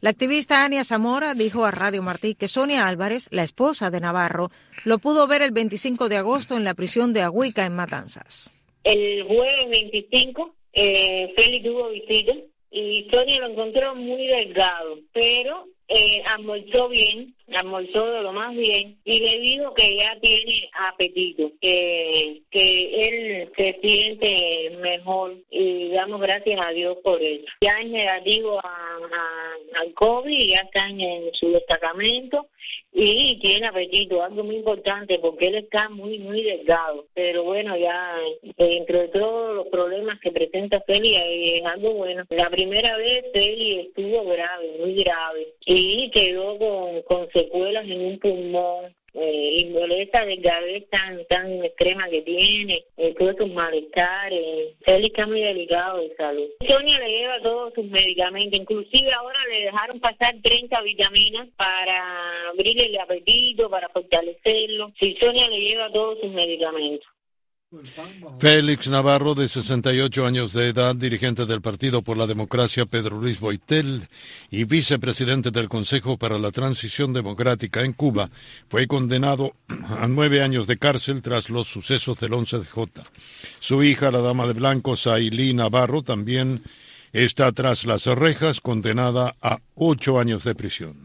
La activista Ania Zamora dijo a Radio Martí que Sonia Álvarez, la esposa de Navarro, lo pudo ver el veinticinco de agosto en la prisión de Agüica, en Matanzas. El jueves veinticinco, eh, Félix tuvo visita y Sonia lo encontró muy delgado, pero eh, almorzó bien, almorzó de lo más bien y le dijo que ya tiene apetito, que, que él se siente mejor y damos gracias a Dios por eso. Ya es negativo a, a, al COVID, ya está en, en su destacamento y tiene apetito, algo muy importante porque él está muy, muy delgado. Pero bueno, ya dentro de todos los problemas que presenta Feli, es algo bueno. La primera vez Feli estuvo grave, muy grave, y quedó con, con secuelas en un pulmón. Eh, y esa delgadez tan tan extrema que tiene, eh, todos sus malestares. Él está muy delicado de salud. Sonia le lleva todos sus medicamentos, inclusive ahora le dejaron pasar treinta vitaminas para abrirle el apetito, para fortalecerlo. Sí, Sonia le lleva todos sus medicamentos. Félix Navarro, de sesenta y ocho años de edad, dirigente del Partido por la Democracia Pedro Luis Boitel y vicepresidente del Consejo para la Transición Democrática en Cuba, fue condenado a nueve años de cárcel tras los sucesos del once de Jota. Su hija, la dama de blanco, Sailí Navarro, también está tras las rejas, condenada a ocho años de prisión.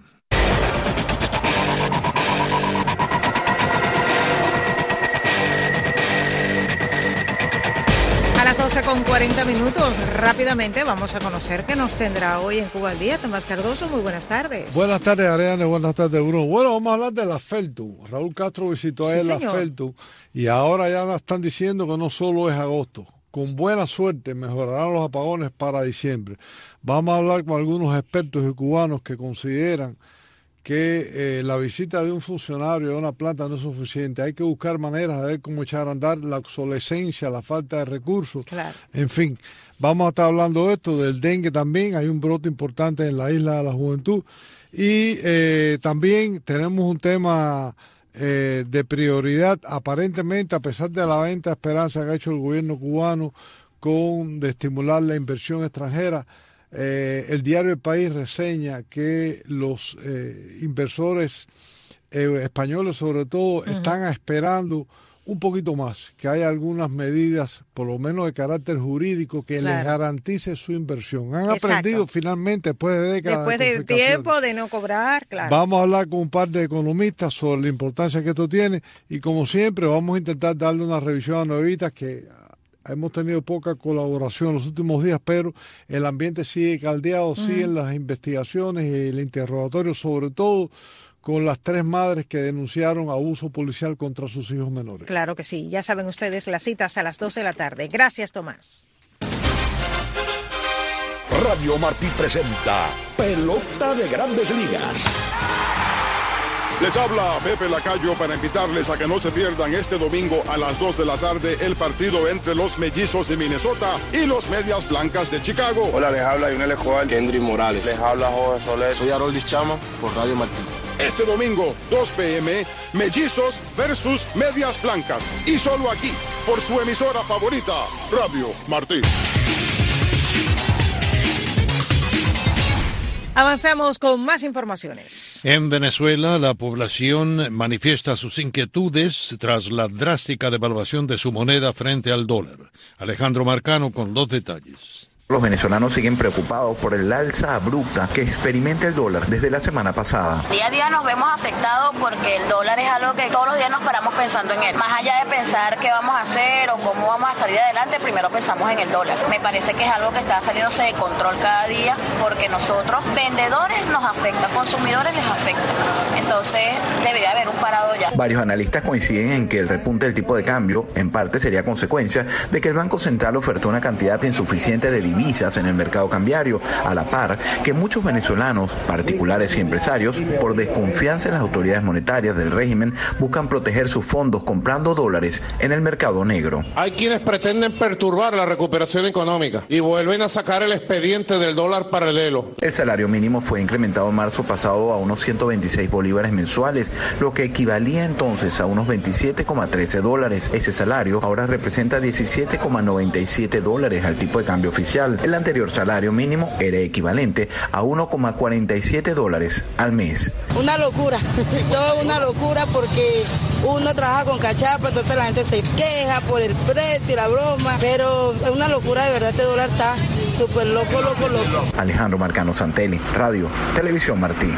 doce con cuarenta minutos. Rápidamente vamos a conocer qué nos tendrá hoy en Cuba al Día. Tomás Cardoso, muy buenas tardes. Buenas tardes, Ariane. Buenas tardes, Bruno. Bueno, vamos a hablar de la FELTU. Raúl Castro visitó ayer sí, la FELTU y ahora ya están diciendo que no solo es agosto. Con buena suerte mejorarán los apagones para diciembre. Vamos a hablar con algunos expertos y cubanos que consideran que eh, la visita de un funcionario a una planta no es suficiente. Hay que buscar maneras de ver cómo echar a andar la obsolescencia, la falta de recursos. Claro. En fin, vamos a estar hablando de esto, del dengue también. Hay un brote importante en la isla de la juventud. Y eh, también tenemos un tema eh, de prioridad, aparentemente, a pesar de la venta de esperanza que ha hecho el gobierno cubano con de estimular la inversión extranjera. Eh, el diario El País reseña que los eh, inversores eh, españoles sobre todo uh-huh. están esperando un poquito más, que haya algunas medidas, por lo menos de carácter jurídico, que claro. les garantice su inversión. Han Exacto. aprendido finalmente, después de décadas Después de, de tiempo de no cobrar, claro. Vamos a hablar con un par de economistas sobre la importancia que esto tiene y como siempre vamos a intentar darle una revisión a Nuevitas que hemos tenido poca colaboración en los últimos días, pero el ambiente sigue caldeado, uh-huh. siguen las investigaciones y el interrogatorio, sobre todo con las tres madres que denunciaron abuso policial contra sus hijos menores. Claro que sí, ya saben ustedes, las citas a las doce de la tarde. Gracias, Tomás. Radio Martí presenta Pelota de Grandes Ligas. Les habla Pepe Lacayo para invitarles a que no se pierdan este domingo a las dos de la tarde el partido entre los Mellizos de Minnesota y los Medias Blancas de Chicago. Hola, les habla Yunel Escobar, Kendry Morales. Les habla Jorge Soler. Soy Haroldis Chama por Radio Martí. Este domingo, dos pe eme, Mellizos versus Medias Blancas. Y solo aquí, por su emisora favorita, Radio Martí. Avanzamos con más informaciones. En Venezuela, la población manifiesta sus inquietudes tras la drástica devaluación de su moneda frente al dólar. Alejandro Marcano con los detalles. Los venezolanos siguen preocupados por el alza abrupta que experimenta el dólar desde la semana pasada. Día a día nos vemos afectados porque el dólar es algo que todos los días nos paramos pensando en él. Más allá de pensar qué vamos a hacer o cómo vamos a salir adelante, primero pensamos en el dólar. Me parece que es algo que está saliéndose de control cada día porque nosotros, vendedores, nos afecta, consumidores les afecta. Entonces debería haber un parado ya. Varios analistas coinciden en que el repunte del tipo de cambio en parte sería consecuencia de que el Banco Central ofertó una cantidad insuficiente de divisas en el mercado cambiario, a la par que muchos venezolanos, particulares y empresarios, por desconfianza en las autoridades monetarias del régimen, buscan proteger sus fondos comprando dólares en el mercado negro. Hay quienes pretenden perturbar la recuperación económica y vuelven a sacar el expediente del dólar paralelo. El salario mínimo fue incrementado en marzo pasado a unos ciento veintiséis bolívares mensuales, lo que equivalía entonces a unos veintisiete coma trece dólares. Ese salario ahora representa diecisiete coma noventa y siete dólares al tipo de cambio oficial, mensual. El anterior salario mínimo era equivalente a uno coma cuarenta y siete dólares al mes. Una locura, todo una locura porque uno trabaja con cachapa, entonces la gente se queja por el precio, la broma, pero es una locura de verdad, este dólar está súper loco, loco, loco. Alejandro Marcano Santelli, Radio, Televisión Martí.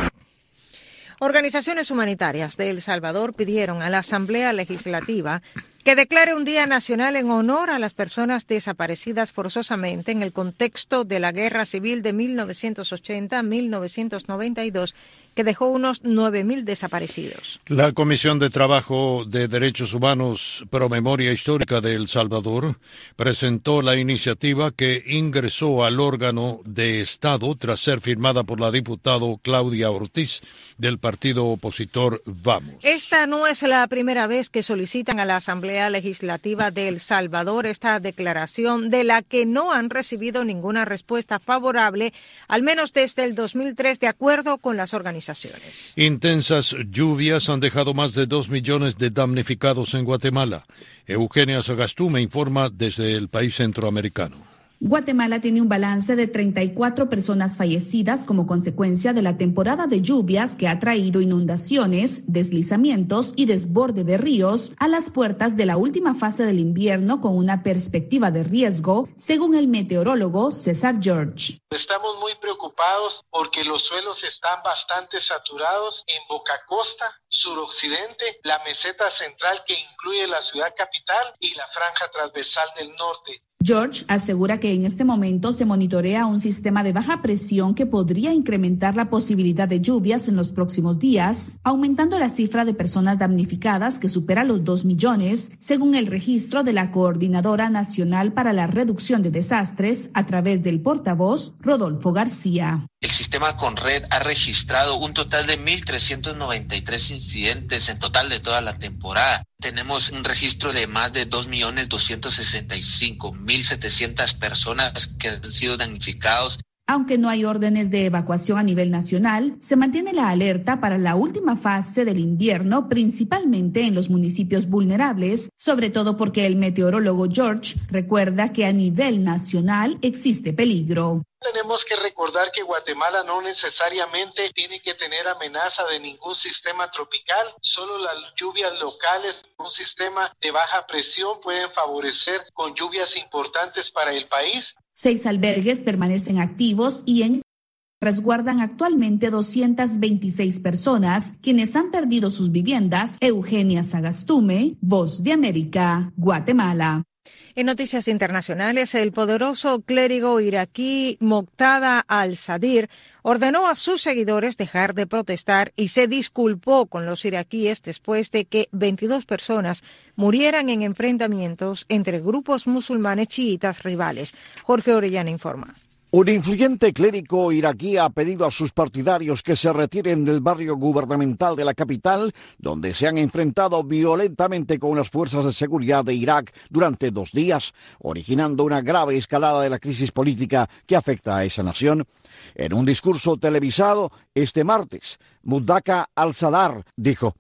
Organizaciones humanitarias de El Salvador pidieron a la Asamblea Legislativa que declare un día nacional en honor a las personas desaparecidas forzosamente en el contexto de la Guerra Civil de mil novecientos ochenta a mil novecientos noventa y dos, que dejó unos nueve mil desaparecidos. La Comisión de Trabajo de Derechos Humanos Pro Memoria Histórica de El Salvador presentó la iniciativa que ingresó al órgano de Estado tras ser firmada por la diputada Claudia Ortiz del partido opositor Vamos. Esta no es la primera vez que solicitan a la Asamblea Legislativa de El Salvador esta declaración, de la que no han recibido ninguna respuesta favorable, al menos desde el dos mil tres, de acuerdo con las organizaciones. Intensas lluvias han dejado más de dos millones de damnificados en Guatemala. Eugenia Sagastume informa desde el país centroamericano. Guatemala tiene un balance de treinta y cuatro personas fallecidas como consecuencia de la temporada de lluvias que ha traído inundaciones, deslizamientos y desborde de ríos a las puertas de la última fase del invierno con una perspectiva de riesgo, según el meteorólogo César George. Estamos muy preocupados porque los suelos están bastante saturados en Boca Costa, suroccidente, la meseta central que incluye la ciudad capital y la franja transversal del norte. George asegura que en este momento se monitorea un sistema de baja presión que podría incrementar la posibilidad de lluvias en los próximos días, aumentando la cifra de personas damnificadas que supera los dos millones, según el registro de la Coordinadora Nacional para la Reducción de Desastres a través del portavoz Rodolfo García. El sistema Conred ha registrado un total de mil trescientos noventa y tres incidentes en total de toda la temporada. Tenemos un registro de más de dos millones doscientos sesenta y cinco mil setecientas personas que han sido damnificados. Aunque no hay órdenes de evacuación a nivel nacional, se mantiene la alerta para la última fase del invierno, principalmente en los municipios vulnerables, sobre todo porque el meteorólogo George recuerda que a nivel nacional existe peligro. Tenemos que recordar que Guatemala no necesariamente tiene que tener amenaza de ningún sistema tropical, solo las lluvias locales, un sistema de baja presión pueden favorecer con lluvias importantes para el país. Seis albergues permanecen activos y en resguardan actualmente doscientas veintiséis personas, quienes han perdido sus viviendas. Eugenia Sagastume, Voz de América, Guatemala. En noticias internacionales, el poderoso clérigo iraquí Moqtada al-Sadr ordenó a sus seguidores dejar de protestar y se disculpó con los iraquíes después de que veintidós personas murieran en enfrentamientos entre grupos musulmanes chiitas rivales. Jorge Orellana informa. Un influyente clérigo iraquí ha pedido a sus partidarios que se retiren del barrio gubernamental de la capital, donde se han enfrentado violentamente con las fuerzas de seguridad de Irak durante dos días, originando una grave escalada de la crisis política que afecta a esa nación. En un discurso televisado este martes, Muqtada al-Sadr dijo: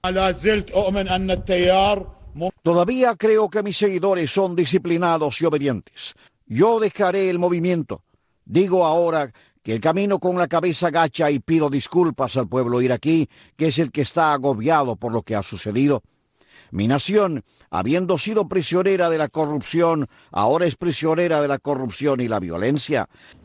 "Todavía creo que mis seguidores son disciplinados y obedientes. Yo dejaré el movimiento. Digo ahora que el camino con la cabeza gacha y pido disculpas al pueblo iraquí, que es el que está agobiado por lo que ha sucedido. Mi nación, habiendo sido prisionera de la corrupción, ahora es prisionera de la corrupción y la violencia."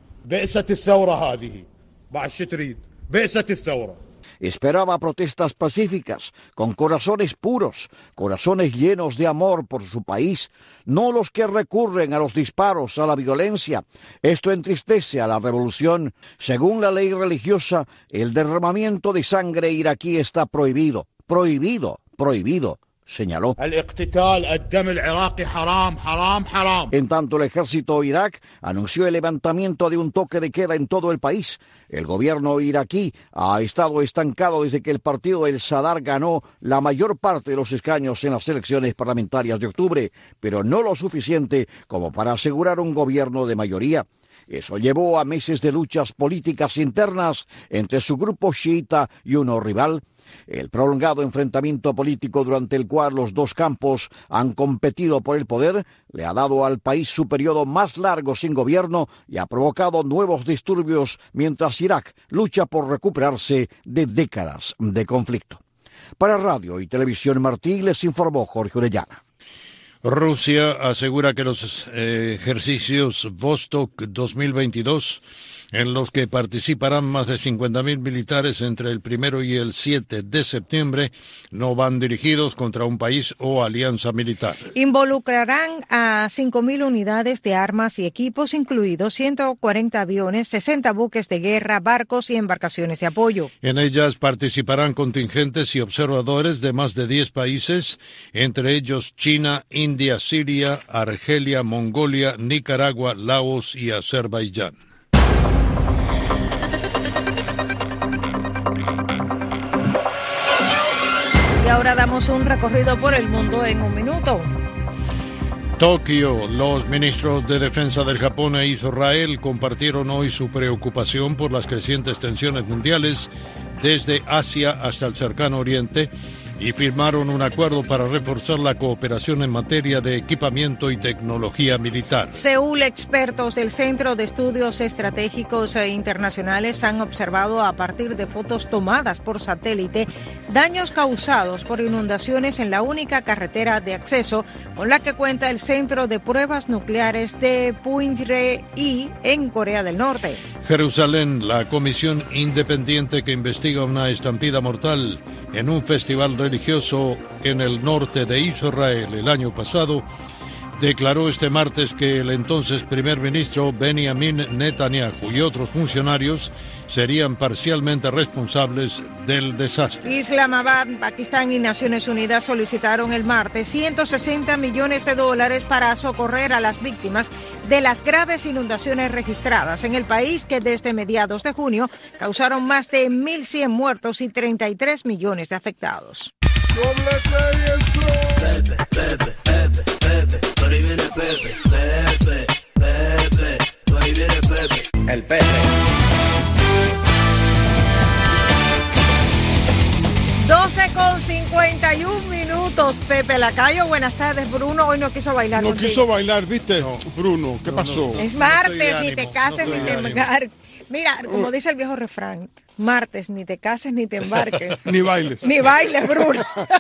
Esperaba protestas pacíficas, con corazones puros, corazones llenos de amor por su país, no los que recurren a los disparos, a la violencia. Esto entristece a la revolución. Según la ley religiosa, el derramamiento de sangre iraquí está prohibido, prohibido, prohibido, señaló. En tanto, el ejército Irak anunció el levantamiento de un toque de queda en todo el país. El gobierno iraquí ha estado estancado desde que el partido El Sadr ganó la mayor parte de los escaños en las elecciones parlamentarias de octubre, pero no lo suficiente como para asegurar un gobierno de mayoría. Eso llevó a meses de luchas políticas internas entre su grupo chiita y uno rival. El prolongado enfrentamiento político durante el cual los dos campos han competido por el poder le ha dado al país su periodo más largo sin gobierno y ha provocado nuevos disturbios mientras Irak lucha por recuperarse de décadas de conflicto. Para Radio y Televisión Martí les informó Jorge Orellana. Rusia asegura que los eh, ejercicios Vostok dos mil veintidós, en los que participarán más de cincuenta mil militares entre el primero y el siete de septiembre, no van dirigidos contra un país o alianza militar. Involucrarán a cinco mil unidades de armas y equipos, incluidos ciento cuarenta aviones, sesenta buques de guerra, barcos y embarcaciones de apoyo. En ellas participarán contingentes y observadores de más de diez países, entre ellos China, India, Siria, Argelia, Mongolia, Nicaragua, Laos y Azerbaiyán. Y ahora damos un recorrido por el mundo en un minuto. Tokio. Los ministros de Defensa del Japón e Israel compartieron hoy su preocupación por las crecientes tensiones mundiales desde Asia hasta el Cercano Oriente y firmaron un acuerdo para reforzar la cooperación en materia de equipamiento y tecnología militar. Seúl, expertos del Centro de Estudios Estratégicos e Internacionales han observado a partir de fotos tomadas por satélite daños causados por inundaciones en la única carretera de acceso con la que cuenta el Centro de Pruebas Nucleares de Punggye-ri en Corea del Norte. Jerusalén, la comisión independiente que investiga una estampida mortal en un festival religioso en el norte de Israel el año pasado, declaró este martes que el entonces primer ministro Benjamin Netanyahu y otros funcionarios serían parcialmente responsables del desastre. Islamabad, Pakistán y Naciones Unidas solicitaron el martes ciento sesenta millones de dólares para socorrer a las víctimas de las graves inundaciones registradas en el país que desde mediados de junio causaron más de mil cien muertos y treinta y tres millones de afectados. Pepe, Pepe, Pepe, Pepe, por ahí viene Pepe, Pepe, Pepe, por ahí viene Pepe, el Pepe. doce con cincuenta y un minutos, Pepe Lacayo. Buenas tardes, Bruno. Hoy no quiso bailar No contigo. quiso bailar, ¿viste? No. Bruno, ¿qué no, pasó? no. Es martes, No ni ánimo, te cases, no ni te ánimo. embarques. Mira, como dice el viejo refrán, martes, ni te cases, ni te embarques. Ni bailes. Ni bailes, Bruno.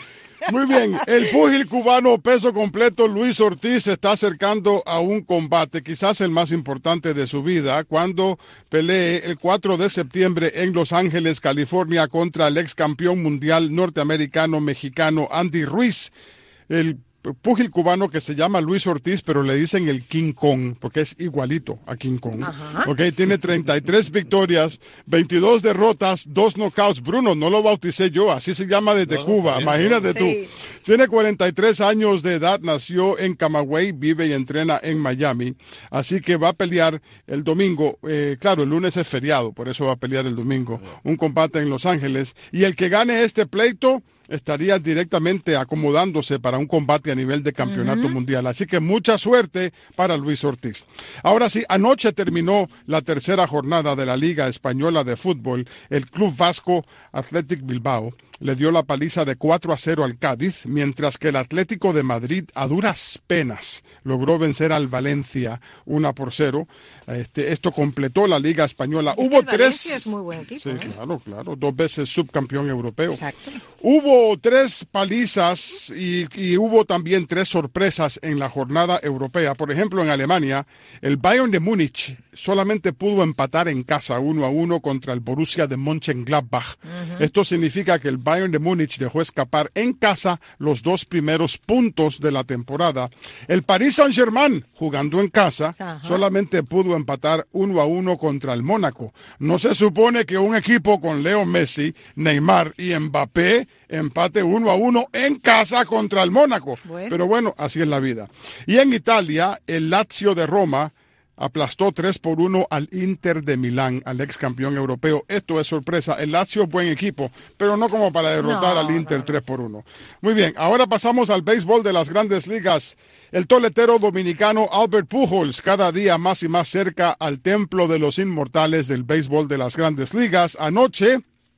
Muy bien, el púgil cubano peso completo Luis Ortiz se está acercando a un combate, quizás el más importante de su vida, cuando pelee el cuatro de septiembre en Los Ángeles, California, contra el ex campeón mundial norteamericano-mexicano Andy Ruiz. El púgil cubano que se llama Luis Ortiz, pero le dicen el King Kong, porque es igualito a King Kong. Ajá. Okay, tiene treinta y tres victorias, veintidós derrotas, dos knockouts. Bruno, no lo bauticé yo, así se llama desde no, Cuba, imagínate sí. tú. Tiene cuarenta y tres años de edad, nació en Camagüey, vive y entrena en Miami, así que va a pelear el domingo, eh, claro, el lunes es feriado, por eso va a pelear el domingo, un combate en Los Ángeles, y el que gane este pleito estaría directamente acomodándose para un combate a nivel de campeonato uh-huh. mundial. Así que mucha suerte para Luis Ortiz. Ahora sí, anoche terminó la tercera jornada de la Liga Española de Fútbol. El Club Vasco Athletic Bilbao le dio la paliza de cuatro a cero al Cádiz, mientras que el Atlético de Madrid a duras penas logró vencer al Valencia uno por cero. Este, esto completó la Liga Española. Hubo el tres... Valencia es muy buen equipo. Sí, ¿eh? claro, claro. Dos veces subcampeón europeo. Exacto. Hubo tres palizas y, y hubo también tres sorpresas en la jornada europea. Por ejemplo, en Alemania, el Bayern de Múnich solamente pudo empatar en casa uno a uno contra el Borussia de Mönchengladbach. Uh-huh. Esto significa que el Bayern de Múnich dejó escapar en casa los dos primeros puntos de la temporada. El Paris Saint-Germain, jugando en casa, Ajá. solamente pudo empatar uno a uno contra el Mónaco. No se supone que un equipo con Leo Messi, Neymar y Mbappé empate uno a uno en casa contra el Mónaco. Bueno. Pero bueno, así es la vida. Y en Italia, el Lazio de Roma aplastó tres por uno al Inter de Milán, al ex campeón europeo. Esto es sorpresa. El Lazio es buen equipo, pero no como para derrotar no, al Inter no. tres por uno. Muy bien, ahora pasamos al béisbol de las Grandes Ligas. El toletero dominicano Albert Pujols, cada día más y más cerca al templo de los inmortales del béisbol de las Grandes Ligas. Anoche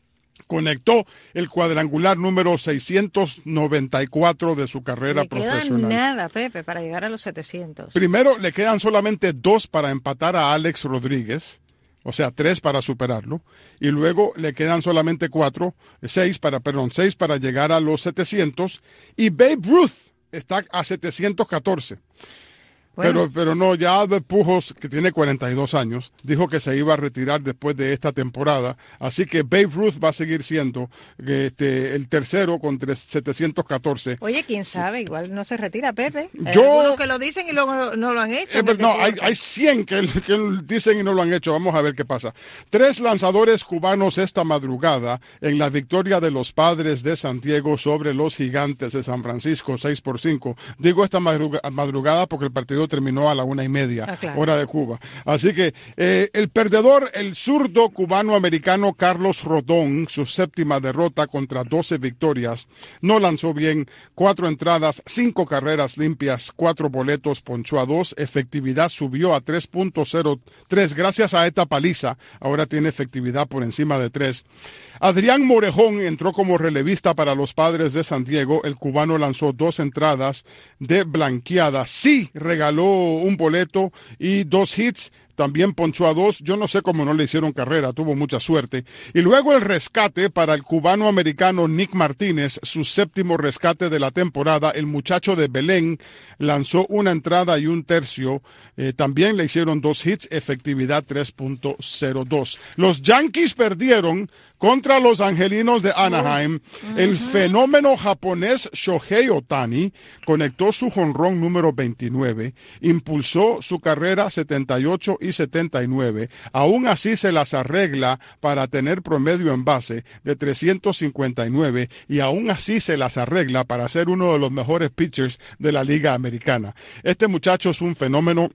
conectó el cuadrangular número seiscientos noventa y cuatro de su carrera le profesional. No nada, Pepe, para llegar a los setecientos. Primero, le quedan solamente dos para empatar a Alex Rodríguez, o sea, tres para superarlo, y luego le quedan solamente cuatro, seis para, perdón, seis para llegar a los setecientos, y Babe Ruth está a setecientos catorce. Bueno. Pero, pero no, ya Albert Pujols, que tiene cuarenta y dos años, dijo que se iba a retirar después de esta temporada. Así que Babe Ruth va a seguir siendo este, el tercero con setecientos catorce. Oye, quién sabe, igual no se retira, Pepe. Hay Yo, algunos que lo dicen y luego no lo han hecho. Eh, no, hay, hay cien que, que dicen y no lo han hecho. Vamos a ver qué pasa. Tres lanzadores cubanos esta madrugada en la victoria de los Padres de San Diego sobre los Gigantes de San Francisco, seis por cinco. Digo esta madrugada porque el partido terminó a la una y media, ah, claro. hora de Cuba. Así que eh, el perdedor, el zurdo cubano-americano Carlos Rodón, su séptima derrota contra doce victorias, no lanzó bien, cuatro entradas, cinco carreras limpias, cuatro boletos, ponchó a dos, efectividad subió a tres punto cero tres, gracias a esta paliza, ahora tiene efectividad por encima de tres. Adrián Morejón entró como relevista para los Padres de San Diego. El cubano lanzó dos entradas de blanqueada. Sí regaló un boleto y dos hits. También ponchó a dos. Yo no sé cómo no le hicieron carrera, tuvo mucha suerte. Y luego el rescate para el cubano-americano Nick Martínez, su séptimo rescate de la temporada. El muchacho de Belén lanzó una entrada y un tercio. Eh, también le hicieron dos hits, efectividad tres punto cero dos. Los Yankees perdieron contra los Angelinos de Anaheim. Uh-huh. El fenómeno japonés Shohei Ohtani conectó su jonrón número veintinueve, impulsó su carrera setenta y ocho y setenta y nueve. Aún así se las arregla para tener promedio en base de trescientos cincuenta y nueve y aún así se las arregla para ser uno de los mejores pitchers de la Liga Americana. Este muchacho es un fenómeno.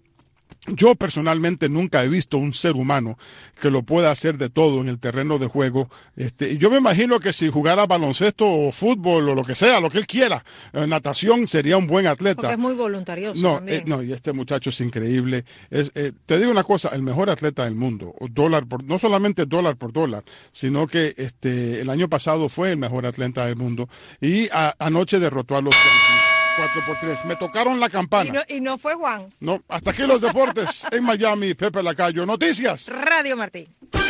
Yo personalmente nunca he visto un ser humano que lo pueda hacer de todo en el terreno de juego. Este, y yo me imagino que si jugara baloncesto o fútbol o lo que sea, lo que él quiera, eh, natación, sería un buen atleta. Porque es muy voluntarioso no, también. Eh, no, y este muchacho es increíble. Es, eh, te digo una cosa, el mejor atleta del mundo, dólar por, no solamente dólar por dólar, sino que este, el año pasado fue el mejor atleta del mundo y a, anoche derrotó a los Yankees. cuatro por tres. Me tocaron la campana. Y no, y no fue Juan. No, hasta aquí los deportes en Miami. Pepe Lacayo. Noticias. Radio Martí.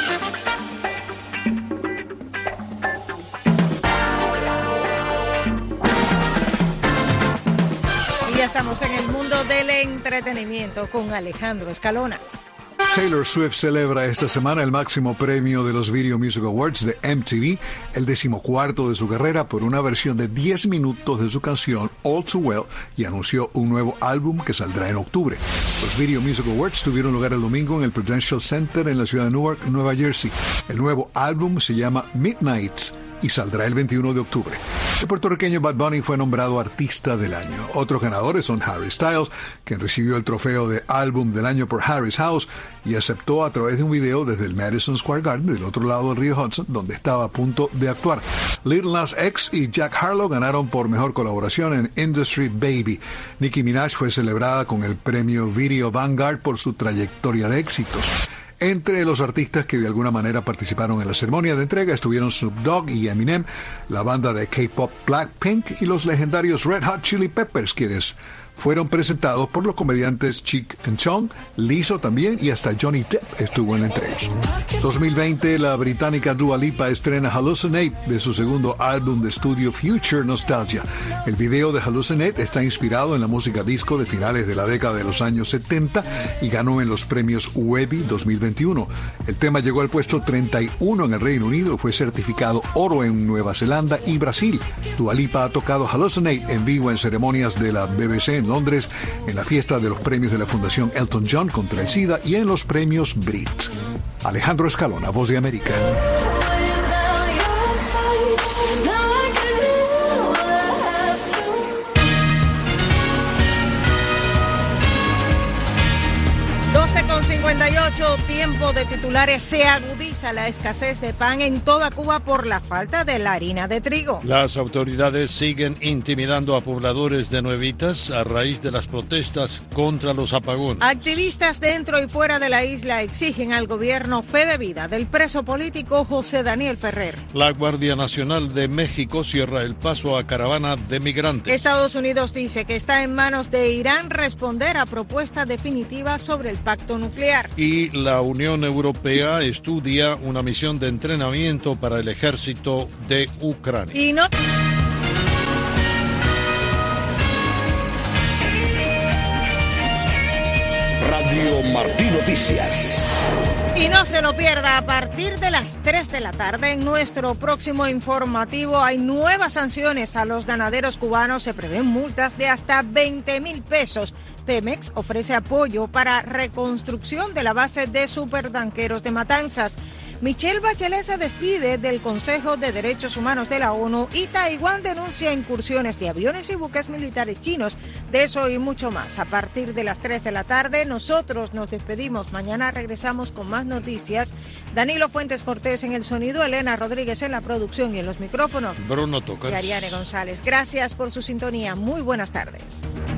Y ya estamos en el mundo del entretenimiento con Alejandro Escalona. Taylor Swift celebra esta semana el máximo premio de los Video Music Awards de M T V, el decimocuarto de su carrera, por una versión de diez minutos de su canción All Too Well, y anunció un nuevo álbum que saldrá en octubre. Los Video Music Awards tuvieron lugar el domingo en el Prudential Center en la ciudad de Newark, Nueva Jersey. El nuevo álbum se llama Midnights y saldrá el veintiuno de octubre. El puertorriqueño Bad Bunny fue nombrado Artista del Año. Otros ganadores son Harry Styles, quien recibió el trofeo de Álbum del Año por Harry's House y aceptó a través de un video desde el Madison Square Garden, del otro lado del río Hudson, donde estaba a punto de actuar. Lil Nas X y Jack Harlow ganaron por mejor colaboración en Industry Baby. Nicki Minaj fue celebrada con el premio Video Vanguard por su trayectoria de éxitos. Entre los artistas que de alguna manera participaron en la ceremonia de entrega estuvieron Snoop Dogg y Eminem, la banda de K-pop Blackpink y los legendarios Red Hot Chili Peppers, quienes fueron presentados por los comediantes Cheech and Chong, Lizzo también, y hasta Johnny Depp estuvo en la entrega. dos mil veinte, la británica Dua Lipa estrena Hallucinate de su segundo álbum de estudio Future Nostalgia. El video de Hallucinate está inspirado en la música disco de finales de la década de los años setenta y ganó en los premios Webby dos mil veintiuno. El tema llegó al puesto treinta y uno en el Reino Unido y fue certificado oro en Nueva Zelanda y Brasil. Dua Lipa ha tocado Hallucinate en vivo en ceremonias de la B B C en Londres, en la fiesta de los premios de la Fundación Elton John contra el SIDA y en los premios Brit. Alejandro Escalona, Voz de América. doce ocho, tiempo de titulares. Se agudiza la escasez de pan en toda Cuba por la falta de la harina de trigo. Las autoridades siguen intimidando a pobladores de Nuevitas a raíz de las protestas contra los apagones. Activistas dentro y fuera de la isla exigen al gobierno fe de vida del preso político José Daniel Ferrer. La Guardia Nacional de México cierra el paso a caravana de migrantes. Estados Unidos dice que está en manos de Irán responder a propuesta definitiva sobre el pacto nuclear. Y la Unión Europea estudia una misión de entrenamiento para el ejército de Ucrania. Y no... Radio Martí Noticias. Y no se lo pierda, a partir de las tres de la tarde en nuestro próximo informativo hay nuevas sanciones a los ganaderos cubanos. Se prevén multas de hasta veinte mil pesos. Pemex ofrece apoyo para reconstrucción de la base de supertanqueros de Matanzas. Michelle Bachelet se despide del Consejo de Derechos Humanos de la ONU y Taiwán denuncia incursiones de aviones y buques militares chinos. De eso y mucho más. A partir de las tres de la tarde, nosotros nos despedimos. Mañana regresamos con más noticias. Danilo Fuentes Cortés en el sonido, Elena Rodríguez en la producción y en los micrófonos. Bruno Tocas. Y Ariane González. Gracias por su sintonía. Muy buenas tardes.